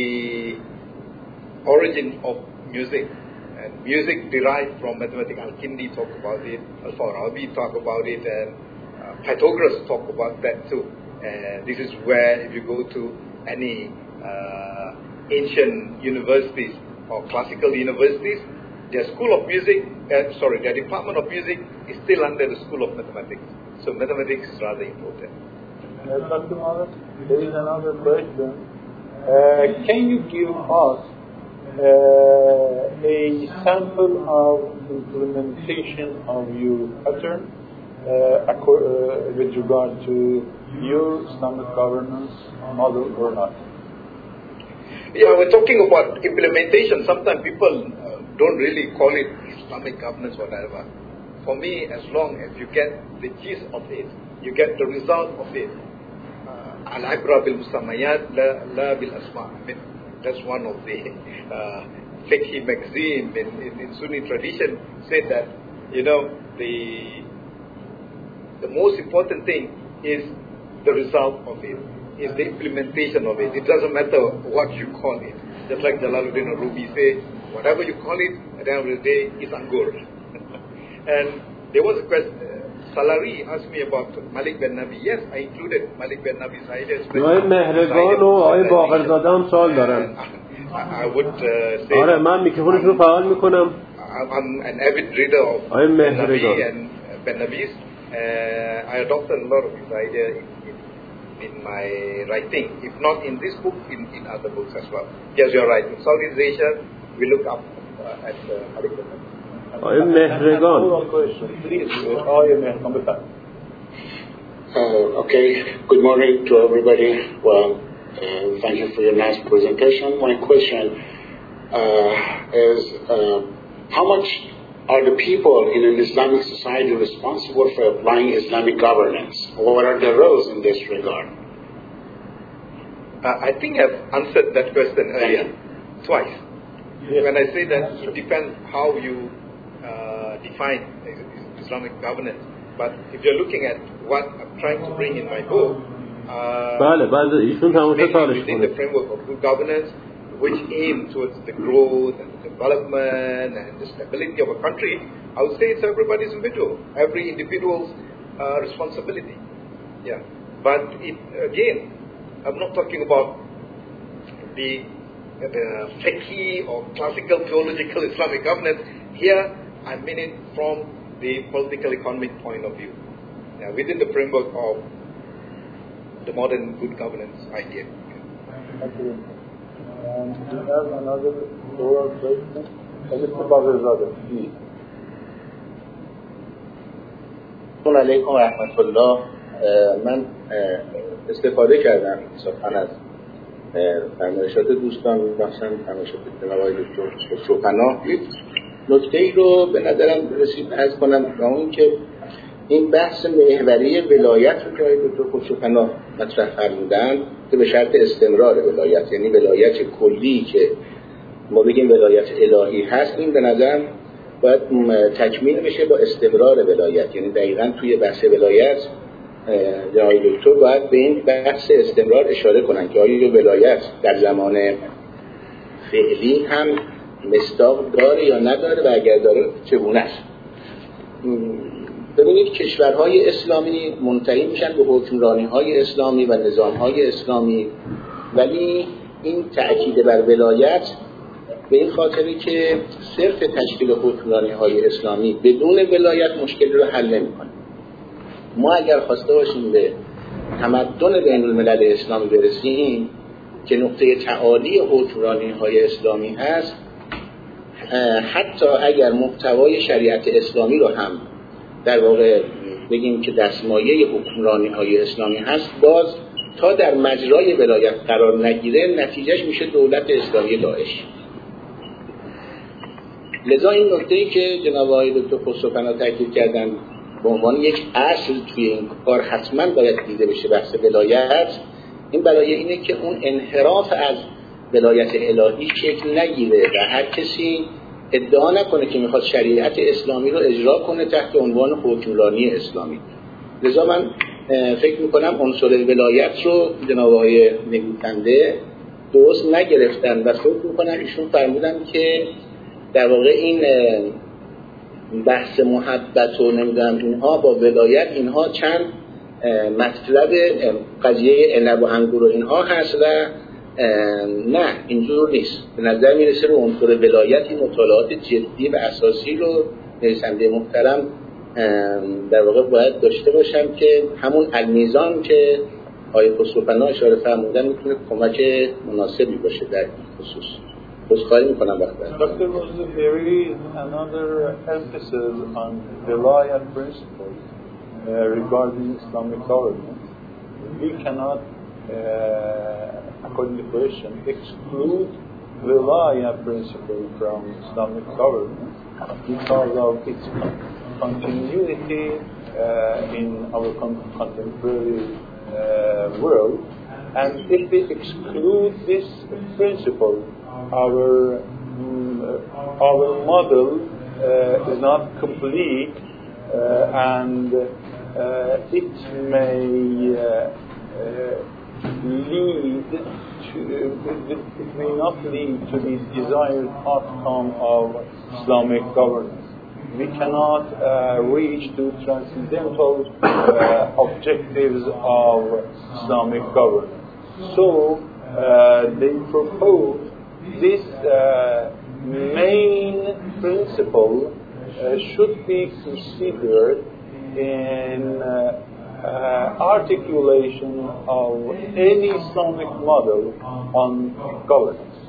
origin of music. And music derived from mathematics. Al-Kindi talk about it, Al-Farabi talk about it, and uh, Pythagoras talk about that too. And this is where, if you go to any uh, ancient universities or classical universities, their school of music, uh, sorry, their department of music is still under the school of mathematics. So mathematics is rather important. Uh, Doctor Malik, there is another question. Uh, can you give us uh, a sample of implementation of your pattern uh, acco- uh, with regard to your Islamic governance model or not? Yeah, we're talking about implementation. Sometimes people uh, don't really call it Islamic governance or whatever. For me, as long as you get the gist of it, you get the result of it. Al-Ibra bil Musammayat la bil Asma. That's one of the uh, fiqh magazine in, in, in Sunni tradition said that, you know, the the most important thing is the result of it, is the implementation of it. It doesn't matter what you call it. Just like Jalaluddin al-Rumi said, whatever you call it, at the end of the day, it's angur. And there was a question, uh, Salari asked me about Malik bin Nabi. Yes, I included Malik bin Nabi's ideas. آقای مهرگان و آقای باقرزاده هم سوال دارن. I would uh, say آره من میکروفونش رو فعال میکنم. I'm an avid reader of آقای Ben Nabi مهرگان. and Ben Nabi's. Uh, I adopted a lot of his ideas in, in, in my writing, if not in this book, in, in other books as well. Yes, you're right. In Southeast Asia, we look up uh, at uh, Malik bin Nabi. آقای مهرگان. Uh, okay, good morning to everybody. Well, uh, thank you for your nice presentation. My question uh, is, uh, how much are the people in an Islamic society responsible for applying Islamic governance? What are the roles in this regard? Uh, I think I've answered that question earlier, twice. Yes. When I say that it depends how you uh, define Islamic governance. But if you're looking at what I'm trying to bring in my book, uh, بله بعد ایشون تماشا سالش within کنه. the framework of good governance, which aim towards the growth and the development and the stability of a country, I would say it's everybody's individual, every individual's uh, responsibility. Yeah, but it again, I'm not talking about the the fiqhi or classical theological Islamic governance. Here, I mean it from the political economic point of view, yeah, within the framework of the modern good governance idea. Thank you. Um, do you have another oral question? Mister Baghrazadeh, please. السلام علیکم و رحمت الله. من استفاده کردم انصافا از فرمایشات دوستان، مثلا فرمایشات جناب آقای دکتر خسروپناه. یک نکته ای رو به نظرم رسید عرض کنم، و اون که این بحث محوری ولایت رو که آقای دکتر خسروپناه مطرح فرمودن که به شرط استمرار ولایت، یعنی ولایت کلی که ما بگیم ولایت الهی هست، این به نظرم باید تکمیل بشه با استمرار ولایت. یعنی دقیقاً توی بحث ولایت جناب دکتر باید به این بحث استمرار اشاره کنن که آیا ولایت در زمان فعلی هم مصداق داره یا نداره و اگر داره چگونه است. ببینید کشورهای اسلامی منتهی میشن به حکمرانی‌های اسلامی و نظام‌های اسلامی، ولی این تأکید بر ولایت به این خاطری که صرف تشکیل حکمرانی‌های اسلامی بدون ولایت مشکل رو حل نمی‌کنه. ما اگر خواسته باشیم به تمدن بین الملل اسلامی برسیم که نقطه تعالی حکمرانی‌های اسلامی هست، حتی اگر محتوای شریعت اسلامی رو هم در واقع بگیم که دستمایه حکمرانی‌های اسلامی هست، باز تا در مجرای ولایت قرار نگیره نتیجهش میشه دولت اسلامی داعش. لذا این نکته‌ای که جناب آقای دکتر خسروپناه تاکید کردن به عنوان یک اصل توی این کار حتما باید دیده بشه بحث ولایت، این برای اینه که اون انحراف از ولایت الهی شکل نگیره و هر کسی ادعا نکنه که میخواد شریعت اسلامی رو اجرا کنه تحت عنوان حکمرانی اسلامی. لذا من فکر میکنم عنصر ولایت رو جناب آقای نویسنده درست نگرفتن و فکر میکنم ایشون فرمودن که در واقع این بحث محبت و نمیدونم اینها با ولایت اینها چند مطلب قضیه عنب و انگور و اینها هست و نه اینجور نیست. به نظر میرسه رو عنصر ولایت این مطالعات جدی و اساسی رو نویسنده محترم در واقع باید داشته باشم که همون المیزان که آقای خسروپناه اشاره فرمودن میتونه کمک مناسبی باشه در این خصوص. بسخواهی میکنم وقت But there was there is another emphasis on Vilayat principles uh, regarding Islamic government. We cannot, uh, according to the question, exclude Vilayat principle from Islamic government because of its continuity uh, in our con- contemporary uh, world. And if we exclude this principle, our um, our model uh, is not complete, uh, and uh, it may uh, uh, lead to it may not lead to the desired outcome of Islamic governance. We cannot uh, reach to transcendental uh, objectives of Islamic governance. So uh, they propose this uh, main principle uh, should be considered in uh, uh, articulation of any Islamic model on governance.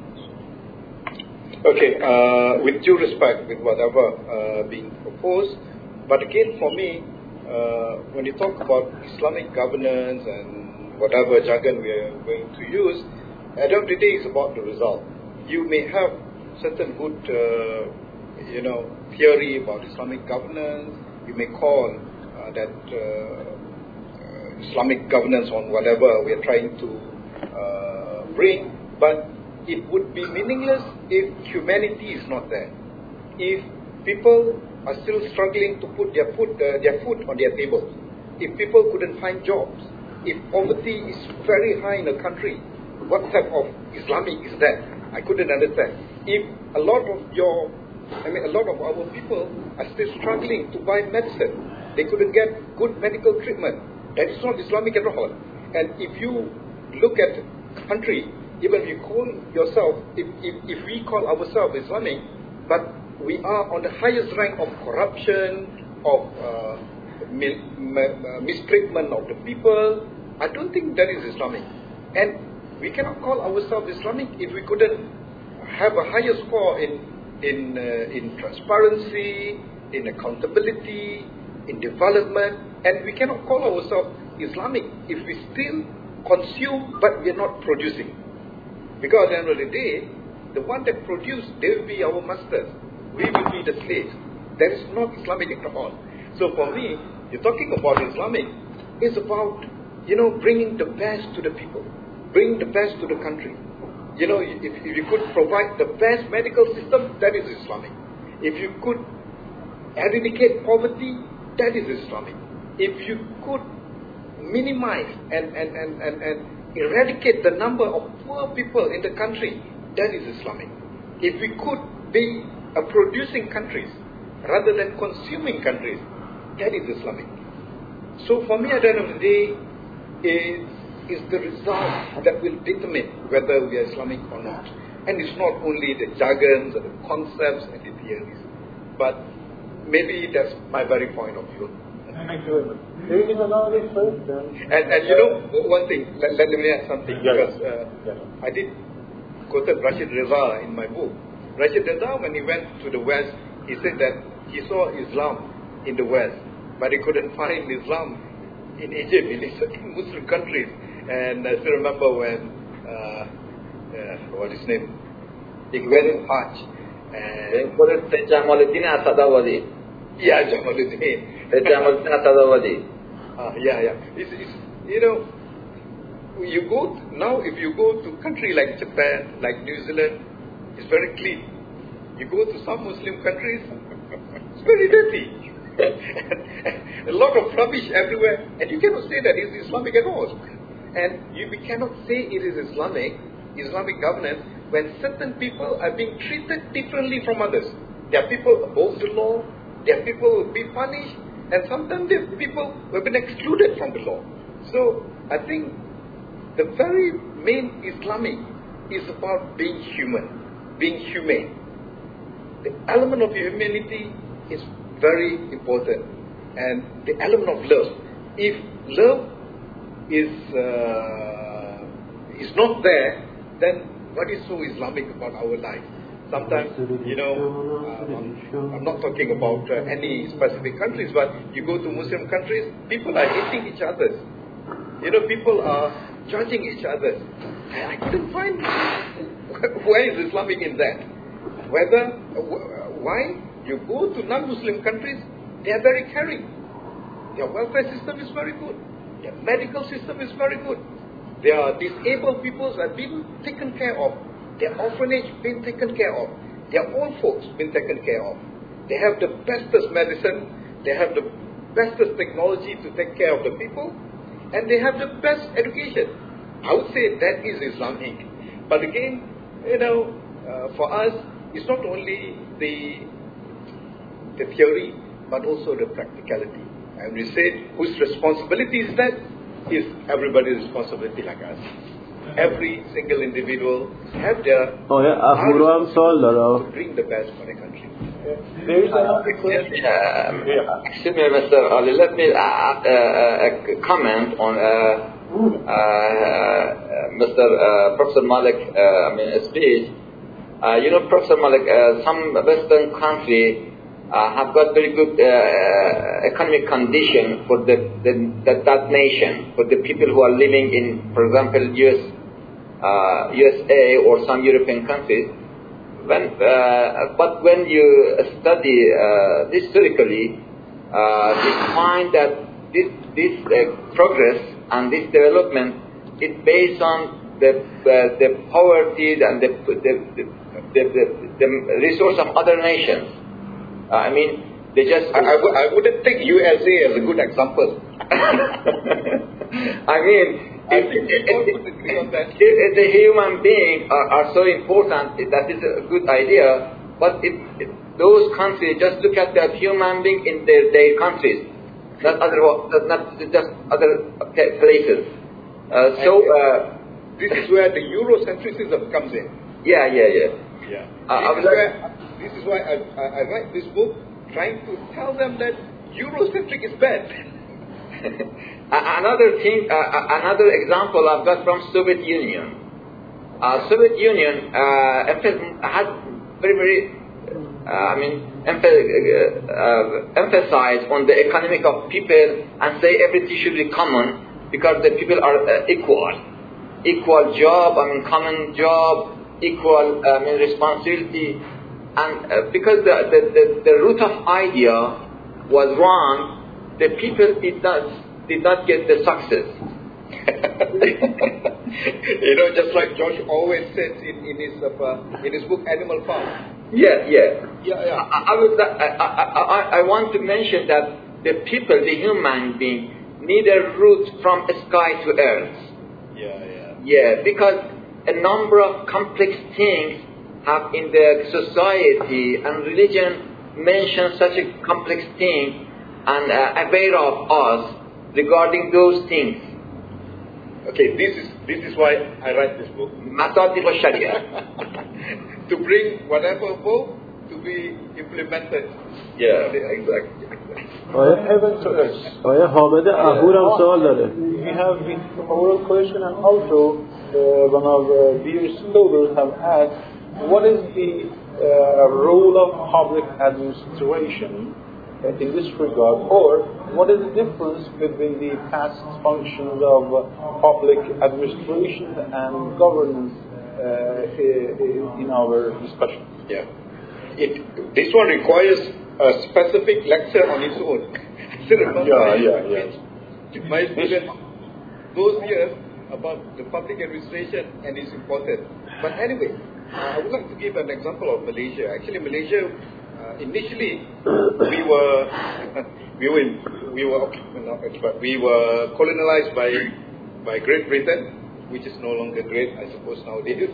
Okay, uh, with due respect with whatever uh, being proposed, but again for me, uh, when you talk about Islamic governance and whatever jargon we are going to use, at the end of the day, it's about the result. You may have certain good, uh, you know, theory about Islamic governance. You may call uh, that uh, uh, Islamic governance on whatever we are trying to uh, bring, but it would be meaningless if humanity is not there. If people are still struggling to put their food, uh, their food on their table, if people couldn't find jobs, if poverty is very high in a country, what type of Islamic is that? I couldn't understand. If a lot of your, I mean, a lot of our people are still struggling to buy medicine, they couldn't get good medical treatment. That is not Islamic at all. And if you look at country, even if you call yourself, if, if, if we call ourselves Islamic, but we are on the highest rank of corruption, of uh, mil, uh, mistreatment of the people, I don't think that is Islamic. And we cannot call ourselves Islamic if we couldn't have a higher score in in uh, in transparency, in accountability, in development, and we cannot call ourselves Islamic if we still consume but we are not producing. Because at the end of the day, the one that produce, they will be our masters. We will be the slaves. That is not Islamic at all. So for me, You're talking about Islamic. It's about, you know, bringing the best to the people, bringing the best to the country. You know, if, if you could provide the best medical system, that is Islamic. If you could eradicate poverty, that is Islamic. If you could minimize and, and, and, and, and eradicate the number of poor people in the country, that is Islamic. If we could be a producing countries rather than consuming countries, that is Islamic. So for me, at the end of the day, it is the result that will determine whether we are Islamic or not. And it's not only the jargons or the concepts and the theories, but maybe that's my very point of view. Thank you very much. Do you need another question? And, and you know, one thing, let, let me add something, Yeah. because uh, yeah. I did quoted Rashid Reza in my book. Rashid Reza, when he went to the West, he said that he saw Islam in the West, but he couldn't find Islam in Egypt, in, in Muslim countries. And I still remember when, uh, uh, what is his name? He went in Hajj. And Jamaluddin Asadawadi. Yeah, Jamaluddin. Jamaluddin Asadawadi. Uh, yeah, yeah. It's, it's, you know, you go to, now if you go to a country like Japan, like New Zealand, it's very clean. You go to some Muslim countries, it's very dirty. A lot of rubbish everywhere, and you cannot say that it's Islamic at all. And you cannot say it is Islamic, Islamic governance, when certain people are being treated differently from others. There are people above the law, there are people who will be punished, and sometimes there are people who have been excluded from the law. So I think the very main Islamic is about being human, being humane. The element of humanity is very important, and the element of love. If love is uh, is not there, then what is so Islamic about our life? Sometimes, you know, uh, I'm, I'm not talking about uh, any specific countries, but you go to Muslim countries, people are hating each other. You know, people are judging each other. I couldn't find where is Islamic in that. Whether, why? You go to non-Muslim countries, they are very caring. Their welfare system is very good. Their medical system is very good. Their disabled people are being taken care of. Their orphanage being taken care of. Their old folks being taken care of. They have the bestest medicine. They have the bestest technology to take care of the people. And they have the best education. I would say that is Islamic. But again, you know, uh, for us, it's not only the the theory, but also the practicality. And we say, whose responsibility is that? Is everybody's responsibility like us. Every single individual have their oh, to bring the best for the country. There is another question. Uh, excuse me, Mister Ali, let me add uh, uh, a comment on uh, uh, Mister Uh, Professor Malik, uh, I mean, speech. Uh, you know, Professor Malik, uh, some Western country uh, have got very good uh, economic condition for the, the, the that nation, for the people who are living in, for example, U S uh, U S A or some European countries. When, uh, but when you study uh, historically, uh, you find that this this uh, progress and this development is based on the uh, the poverty and the the, the the the the resource of other nations. Uh, I mean, they just. I, I, w- I wouldn't take U S A as a good example. I mean. If, if, if, if the human beings are, are so important, that is a good idea. But if, if those countries just look at the human being in their, their countries, not other, not just other places. Uh, so uh, this is where the Eurocentrism comes in. Yeah, yeah, yeah. Yeah. Uh, this, is where, this is why I, I, I write this book, trying to tell them that Eurocentric is bad. Another thing, uh, another example I've got from Soviet Union. Uh, Soviet Union uh, had very, very, uh, I mean, emph- uh, emphasized on the economic of people and say everything should be common because the people are uh, equal. Equal job, I mean, common job, equal, I mean, responsibility. And uh, because the, the, the, the root of idea was wrong, the people did not did not get the success. You know, just like Josh always says in, in his uh, in his book Animal Farm. Yeah, yeah, yeah, yeah. I, I, would, I, I, I, I want to mention that the people, the human being, need a route from sky to earth. Yeah, yeah. Yeah, because a number of complex things have in the society, and religion mentions such a complex thing and uh, aware of us regarding those things. Okay, this is this is why I write this book. Masadiq al-Sharia. To bring whatever book to be implemented. Yeah, exactly. آیا آیا حامد اهور هم سوال داره. We have an oral question, and also uh, one of uh, dear students have asked, what is the uh, role of public administration uh, in this regard, or what is the difference between the past functions of uh, public administration and governance uh, in, in our discussion? Yeah. It, this one requires a specific lecture on its own. yeah, yeah, yeah. My students, those years about the public administration and its importance. But anyway, uh, I would like to give an example of Malaysia. Actually, Malaysia, uh, initially, we were we were we were not, we were colonized by by Great Britain, which is no longer great, I suppose, nowadays.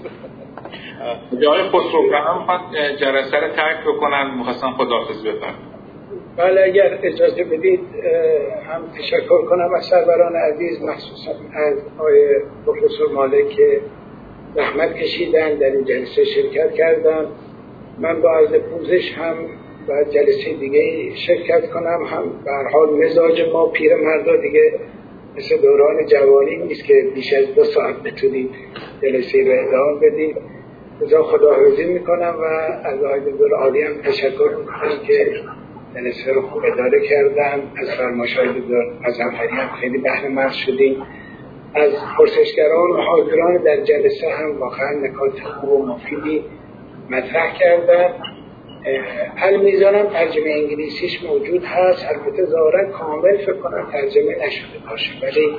جای خسرو خان هم جلسه رو ترک بکنن، می‌خواستم خداحافظی بفرمایم. بله، اگر اجازه بدید هم تشکر کنم از سروران عزیز، مخصوصا از آقای پروفسور مالک که زحمت کشیدن در این جلسه شرکت کردن. من با عرض پوزش هم باید جلسه دیگه شرکت کنم. هم به هر حال مزاج ما پیرمردا دیگه مثل دوران جوانی نیست که بیش از دو ساعت بتونید جلسه رو ادامه بدید. لذا خداحافظی میکنم و از آقای دکتر عالی هم تشکر میکنم که جلسه رو خوب اداره کردن. از فرمایش‌های دکتر غضنفری هم خیلی بهره مند شدیم. از پرسشگران و حاضران در جلسه هم واقعا نکات خوب و مفیدی مطرح کردن. المیزانم ترجمه انگلیسیش موجود هست، البته ظاهرا کامل فکر کنم ترجمه نشده باشه، ولی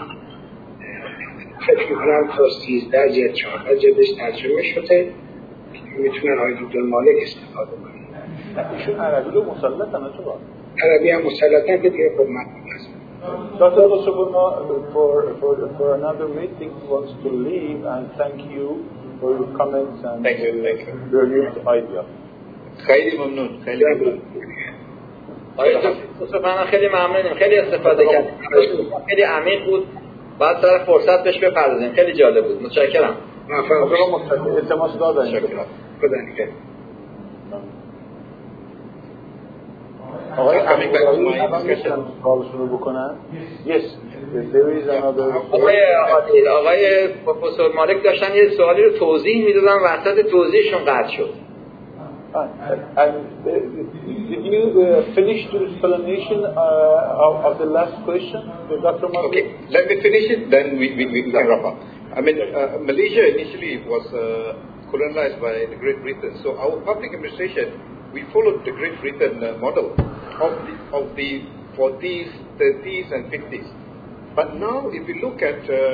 فکر میکنم تا سیزده جلد چهارده جلدش ترجمه شده که میتونن آقای دکتر مالک استفاده کنن. ایشون عربی رو مسلطن اتفاق عربی هم مسلطن که دیگه خب من Doctor Osobuno, for, for, for another meeting, wants to leave, and thank you for your comments and thank you, thank you. your new idea. خیلی ممنون، خیلی ممنون. آقای دکتر خیلی ممنونیم، خیلی استفاده کردیم، خیلی عمیق بود. بعد سر فرصت بهش بپردازیم، خیلی جالب بود. متشکرم. موفق التماس دادن. متشکرم. خدا نگهدار. آقای امیرعلی سوالشون رو بکنن. Yes, there is another. آقای آقای پروفسور مالک داشتن یه سوالی رو توضیح میدادن، وسط توضیحشون قطع شد. And uh, did you uh, finish the explanation uh, of, of the last question, the Doctor Malik? Okay, let me finish it, then we, we, we can wrap up. I mean, uh, Malaysia initially was uh, colonized by the Great Britain, so our public administration, we followed the Great Britain uh, model of the, of the forties, thirties and fifties. But now, if you look at uh,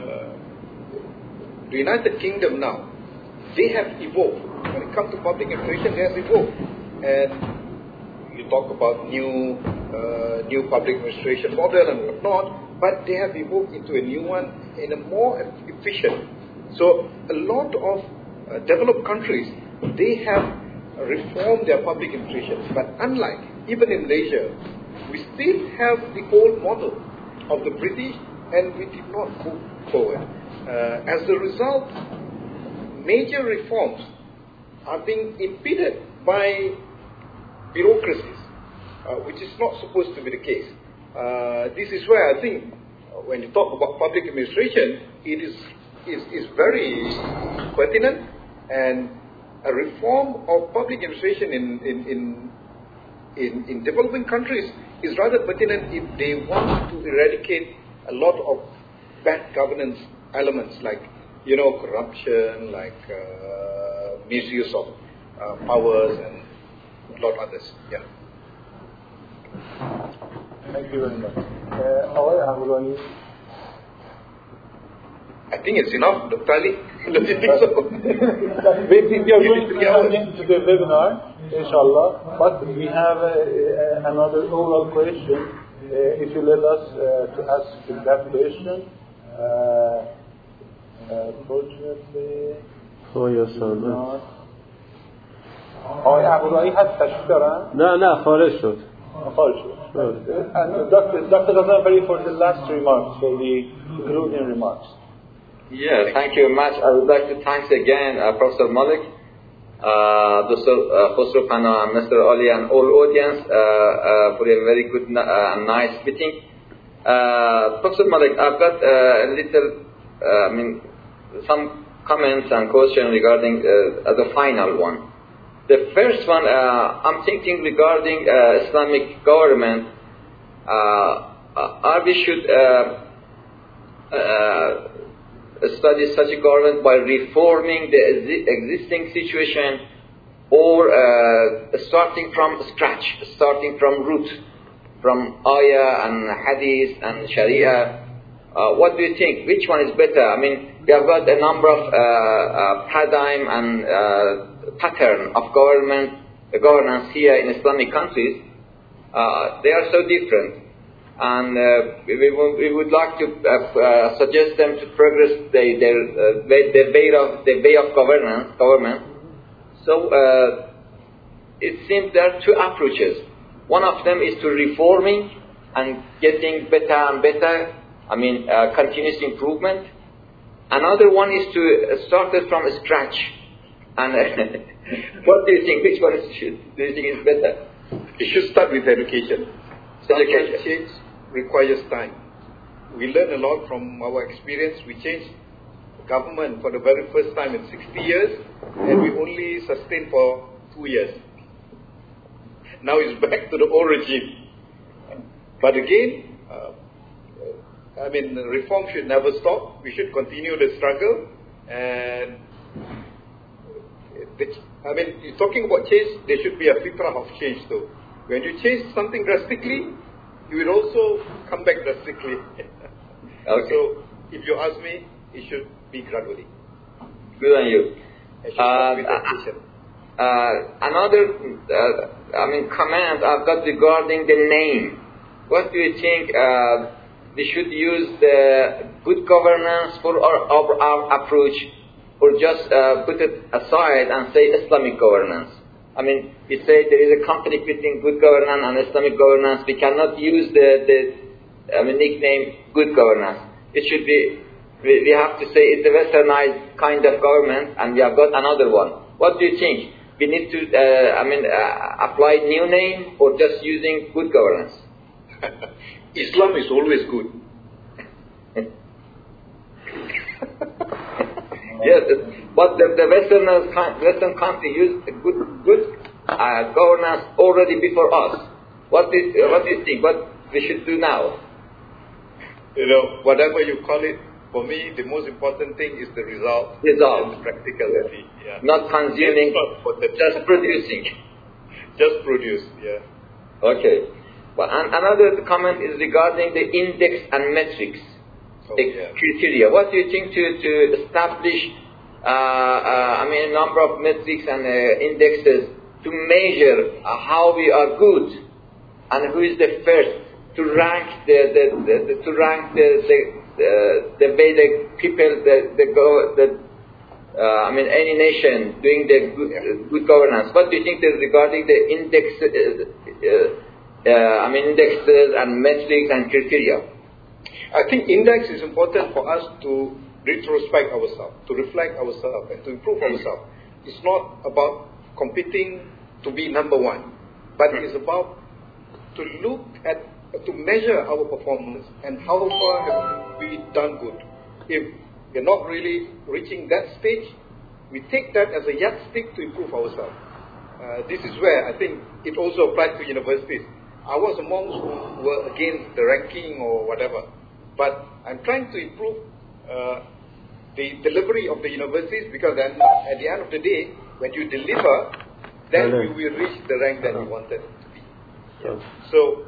the United Kingdom now, they have evolved. When it comes to public administration, they have evolved. And you talk about new uh, new public administration model and whatnot, but they have evolved into a new one in a more efficient. So a lot of uh, developed countries, they have reformed their public administration. But unlike, even in Malaysia, we still have the old model of the British, and we did not move forward. Uh, as a result, major reforms are being impeded by bureaucracies, uh, which is not supposed to be the case. Uh, this is where I think uh, when you talk about public administration, it is, is, is very pertinent, and a reform of public administration in, in, in, in, in developing countries is rather pertinent if they want to eradicate a lot of bad governance elements like, you know, corruption, like uh, misuse of uh, powers and a lot of others. Yeah. Thank you very much. Uh, آقای اهورایی. I think it's enough, Doctor Ali. Don't you think so? we, we are going to get into the webinar, inshallah, but we have uh, uh, another oral question. Uh, if you let us uh, to ask that question. Uh, Fortunately, for your son. آقای اهورایی هست تشریف دارن؟ نه نه خارج شد. خارج شد. And Doctor Doctor Ghazanfari for the last remarks, for the concluding remarks. Yeah, thank you very much. I would like to thank again uh, Professor Malik, uh, Doctor Uh, Khosrow Pana, and Mister Ali, and all audience uh, uh, for a very good and uh, nice meeting. Uh, Professor Malik, I've got uh, a little, uh, I mean, some comments and questions regarding uh, the final one. The first one, uh, I'm thinking regarding uh, Islamic government. Uh, are we should uh, uh, study such a government by reforming the existing situation, or uh, starting from scratch, starting from root, from ayah and hadith and sharia? Uh, what do you think? Which one is better? I mean, we have got a number of uh, uh, paradigm and uh, pattern of government, uh, governance here in Islamic countries. Uh, they are so different, and uh, we, we would like to uh, uh, suggest them to progress the, their uh, way, the way of the way of governance, government. So uh, it seems there are two approaches. One of them is to reforming and getting better and better. I mean, uh, continuous improvement. Another one is to start it from scratch. And uh, what do you think? Which one is, should, do you think is better? You should start with education. Education. Change requires time. We learn a lot from our experience. We changed government for the very first time in sixty years, and we only sustained for two years. Now it's back to the old regime. But again, uh, I mean, reform should never stop. We should continue the struggle. And it's, I mean, you're talking about change, there should be a fitrah of change too. When you change something drastically, you will also come back drastically. Okay. So, if you ask me, it should be gradually. Good on you. It should not be Uh, education. Uh, another, uh, I mean, comment I've got regarding the name. What do you think? Uh, we should use the good governance for our, our, our approach, or just uh, put it aside and say Islamic governance? I mean, we say there is a conflict between good governance and Islamic governance. We cannot use the, the I mean, nickname good governance. It should be, we, we have to say it's a westernized kind of government, and we have got another one. What do you think? We need to, uh, I mean, uh, apply new name, or just using good governance? Islam is always good. Yes, but the, the Western Western country used good good uh, governance already before us. What is uh, what do you think? What we should do now? You know, whatever you call it, for me, the most important thing is the result. Result. And the practicality. Yeah. Not consuming, not the just producing. Just produce, yeah. Okay. But an, another comment is regarding the index and metrics, oh, the yeah. criteria. What do you think to, to establish, uh, uh, I mean, a number of metrics and uh, indexes to measure uh, how we are good, and who is the first to rank the, the, the, the to rank the the, the, the way the people the the go the uh, I mean any nation doing the good, uh, good governance. What do you think is regarding the index? Uh, uh, Uh, I mean, indexes and metrics and criteria? I think index is important for us to retrospect ourselves, to reflect ourselves, and to improve ourselves. It's not about competing to be number one, but it's about to look at, to measure our performance and how far have we done good. If we're not really reaching that stage, we take that as a yardstick to improve ourselves. Uh, this is where I think it also applies to universities. I was among who were against the ranking or whatever, but I'm trying to improve uh, the delivery of the universities, because then at the end of the day, when you deliver, then you will reach the rank that you wanted it to be. Yeah. So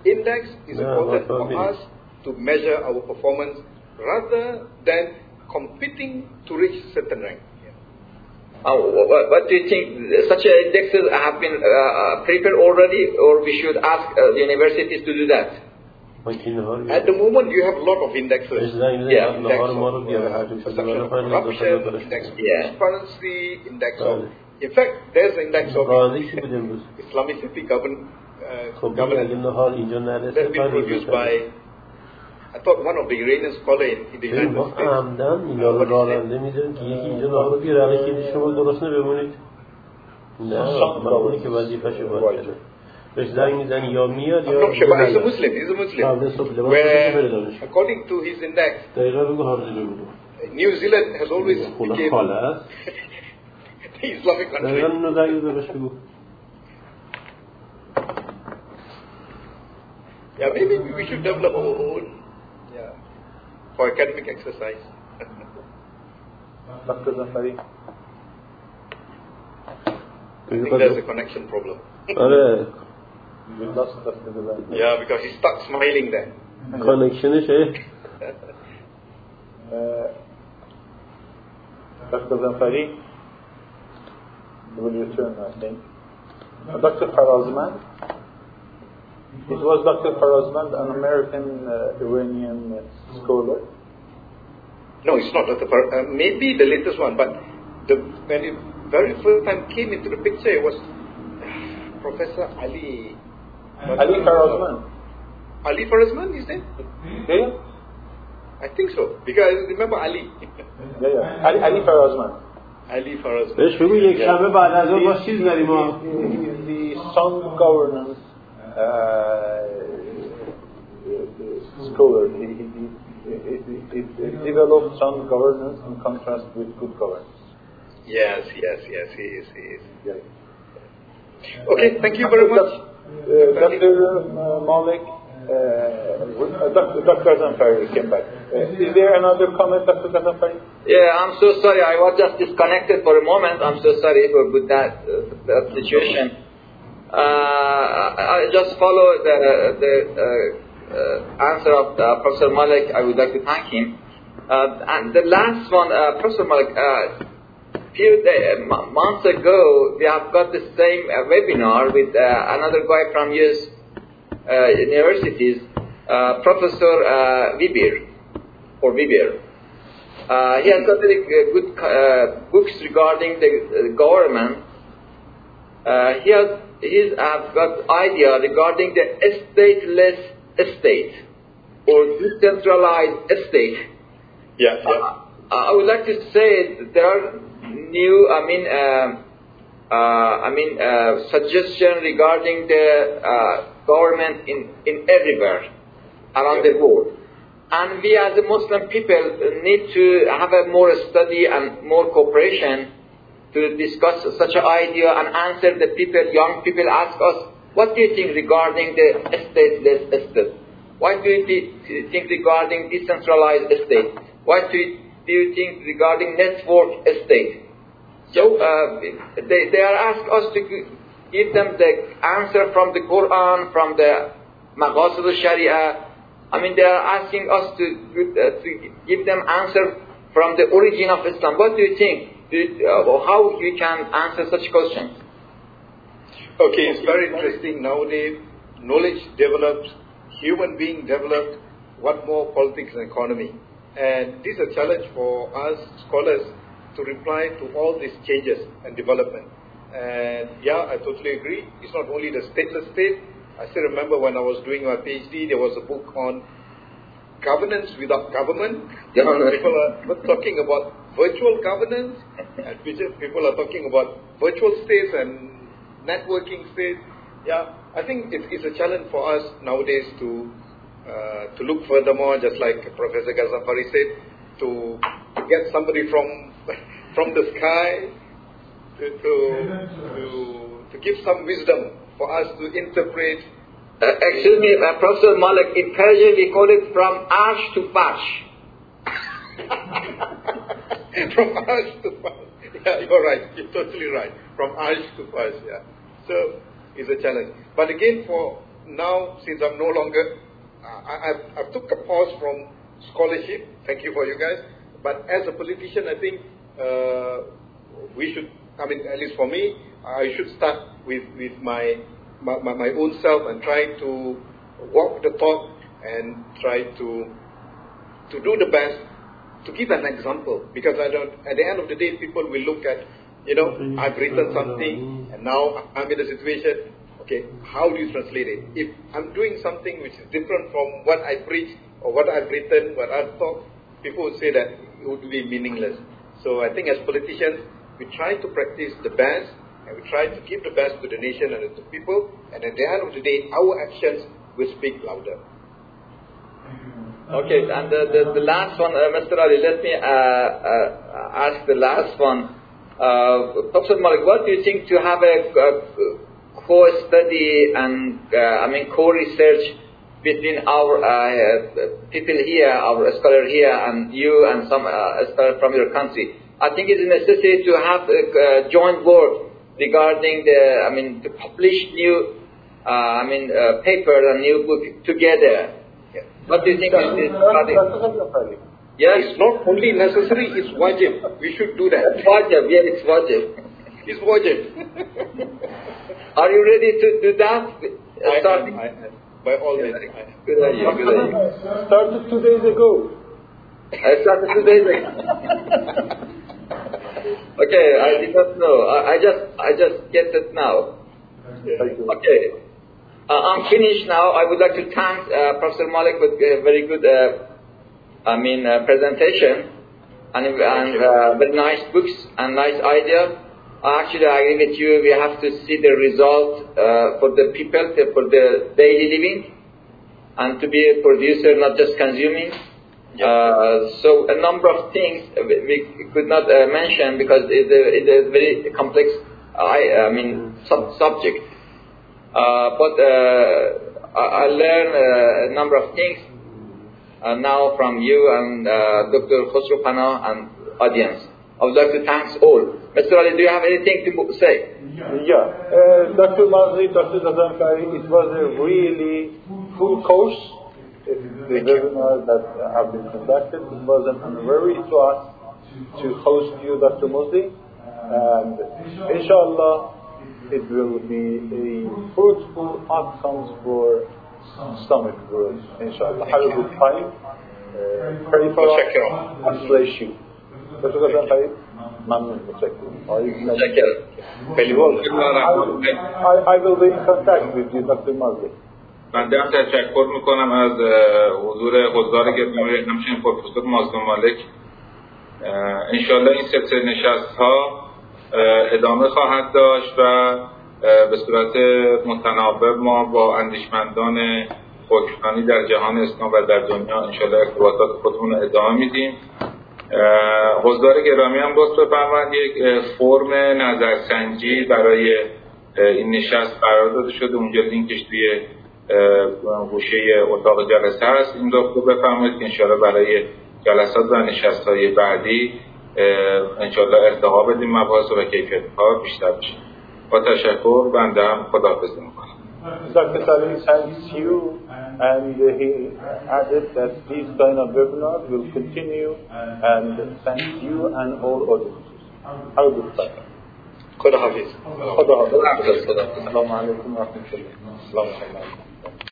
index is Yeah, important not for for me. us to measure our performance rather than competing to reach certain rank. Uh, what, what do you think? Such indexes have been uh, prepared already, or we should ask uh, the universities to do that? At the moment, you have a lot of indexes. Yeah. Index of uh, perception of corruption, index of Yeah. transparency, index of... In fact, there's an index of Islamicity govern, uh, governance that's been produced by, I thought, one of the Iranian scholars in the United ما States. عمدن اینا رو راننده میذارن که یکی اینجا نهار بیاره یکی شما درست بمونید. نه مقبولی که وظیفه‌شو باید کنه. بهش زنگ میزنی یا میاد یا I'm not sure, but he's a Muslim. He's a Muslim. Where, according to his index, دقیقا بگو حاضر بگو. New Zealand has always خونه became خاله است. the Islamic country. دقیقا اینو زنگ بزن بهش بگو. Yeah, maybe we should develop our own, yeah, for academic exercise. Doctor Zafari. I think there's a connection problem. آره. We lost Doctor Zafari. Yeah, because he stuck smiling there. کانکشنش Uh, Doctor Zafari will return, I think. Uh, Doctor Farazman. It was Doctor Farazman, an American uh, Iranian uh, scholar. No, it's not Doctor Far- uh, maybe the latest one, but the when it very first time came into the picture, it was Professor Ali. Ali Farazman. Ali Farazman, is it? Yeah, I think so, because I remember Ali. yeah, yeah. Ali, Ali Farazman. Ali Farazman. بهش بگو یک شنبه بعد از اون باز چیز داریم ما. The sound governance uh, scholar. He, he, he, he, he developed sound governance in contrast with good governance. Yes, yes, yes, he is, he is. Yeah. Okay, thank you very much. Uh, Doctor Uh, Malik, uh, Doctor Doctor Zanfari came back. Uh, is there another comment, Doctor Zanfari? Yeah, I'm so sorry. I was just disconnected for a moment. I'm so sorry for with that, uh, that situation. Uh, I just follow the, the uh, uh, answer of uh, Professor Malik. I would like to thank him. Uh, and the last one, uh, Professor Malik, uh, few day, m- months ago, we have got the same uh, webinar with uh, another guy from U S uh, universities, uh, Professor uh, Vibir, or Vibir. Uh, he has got very good uh, books regarding the uh, government. Uh, he has he's uh, got idea regarding the stateless state or decentralized state. Yeah, yeah. Uh, I would like to say there are new, I mean, uh, uh, I mean, uh, suggestion regarding the uh, government in, in everywhere around the world. And we as a Muslim people need to have a more study and more cooperation to discuss such an idea and answer the people, young people ask us, what do you think regarding the stateless state? What do you th- think regarding decentralized state? What do you, do you think regarding network state? So uh, they, they are asked us to give them the answer from the Quran, from the Maqasid al-Sharia. I mean, they are asking us to, uh, to give them answer from the origin of Islam. What do you think? Do you, uh, how you can answer such questions? Okay, it's very interesting. Nowadays, knowledge develops, human being developed, what more politics and economy. And this is a challenge for us scholars to reply to all these changes and development. And yeah, I totally agree. It's not only the stateless state. I still remember when I was doing my PhD, there was a book on governance without government. People are talking about virtual governance, and people are talking about virtual states and networking states. Yeah, I think it's, it's a challenge for us nowadays to uh, to look furthermore, just like Professor Ghazanfari said, to, to get somebody from from the sky to, to to to give some wisdom for us to interpret. Uh, excuse me, uh, Professor Malik, in Persian we call it from ash to fash. From ash to fash. Yeah, you're right. You're totally right. From ash to fash, yeah. So, it's a challenge. But again, for now, since I'm no longer, I, I've, I've took a pause from scholarship. Thank you for you guys. But as a politician, I think uh, we should, I mean, at least for me, I should start with, with my, my, my own self and try to walk the talk and try to to do the best, to give an example. Because I don't, at the end of the day, people will look at, you know, I've written something and now I'm in a situation, okay, how do you translate it? If I'm doing something which is different from what I preach or what I've written, what I've taught, people would say that it would be meaningless. So I think as politicians, we try to practice the best and we try to give the best to the nation and to the people, and at the end of the day, our actions will speak louder. Okay, and the, the, the last one, uh, Mister Ali, let me uh, uh, ask the last one. Uh, Professor Malik, what do you think to have a, a co-study and, uh, I mean, co-research between our uh, people here, our scholar here, and you and some uh, scholar from your country? I think it's necessary to have a, a joint work regarding the, I mean, to publish new, uh, I mean, uh, papers and new book together. What do you think of this? Yes, it's not only necessary, it's wajib. We should do that. It's wajib, yeah, it's wajib. It's wajib. Are you ready to do that? I Starting? am, I am. By all means. Good idea, good idea. Started two days ago. I started two days ago. Okay, I did not know. I, I just I just get it now. Okay. Uh, I'm finished now. I would like to thank uh, Professor Malik for a very good, uh, I mean, uh, presentation and, and uh, very nice books and nice idea. Uh, actually, I agree with you. We have to see the result uh, for the people, for the daily living, and to be a producer, not just consuming. Yep. Uh, so a number of things we could not uh, mention because it's a, it's a very complex, uh, I, I mean, sub- subject. Uh, but uh, I, I learned uh, a number of things uh, now from you and uh, Doctor Khosrow Pana and audience. I would like to thank all. Mister Ali, do you have anything to say? Yeah, uh, Doctor Mazri, Doctor Ghazanfari, it was a really full course. The webinar that have been conducted, it was an honor to us to host you, Doctor Mazri, and inshallah it will be a fruitful outcomes for Islamic growth. Inshallah, have a good time. Uh, pray for us and bless you. Doctor Ghazanfari, Mamnun, Mutashakir. I, I will be in contact with you, Doctor Mazri. بنده هم تشکر میکنم از حضور حضار گرامی همچنین پروفسور مازلوم مالک. انشالله این سلسله نشست ها ادامه خواهد داشت و به صورت متناوب ما با اندیشمندان حکمرانی در جهان اسلام و در دنیا انشالله ارتباطات خودمون رو ادامه میدیم. حضار گرامی هم لطف بفرمایید یک فرم نظرسنجی برای این نشست قرار داده شده، اونجا لینکش توی گوشه اتاق جلسه هست. این رو بفرمایید که انشاءالله برای جلسات و نشست‌های بعدی انشاءالله ارتقا بدیم مباحث و کیفیت کار بیشتر بشه. با تشکر بنده هم خداحافظی میکنم. Doctor Salim thanks you, and he added that these kind of webinars will continue, and thanks you and all audiences. Have a good time. خداحافظ. خداحافظ. السلام عليكم ورحمة الله.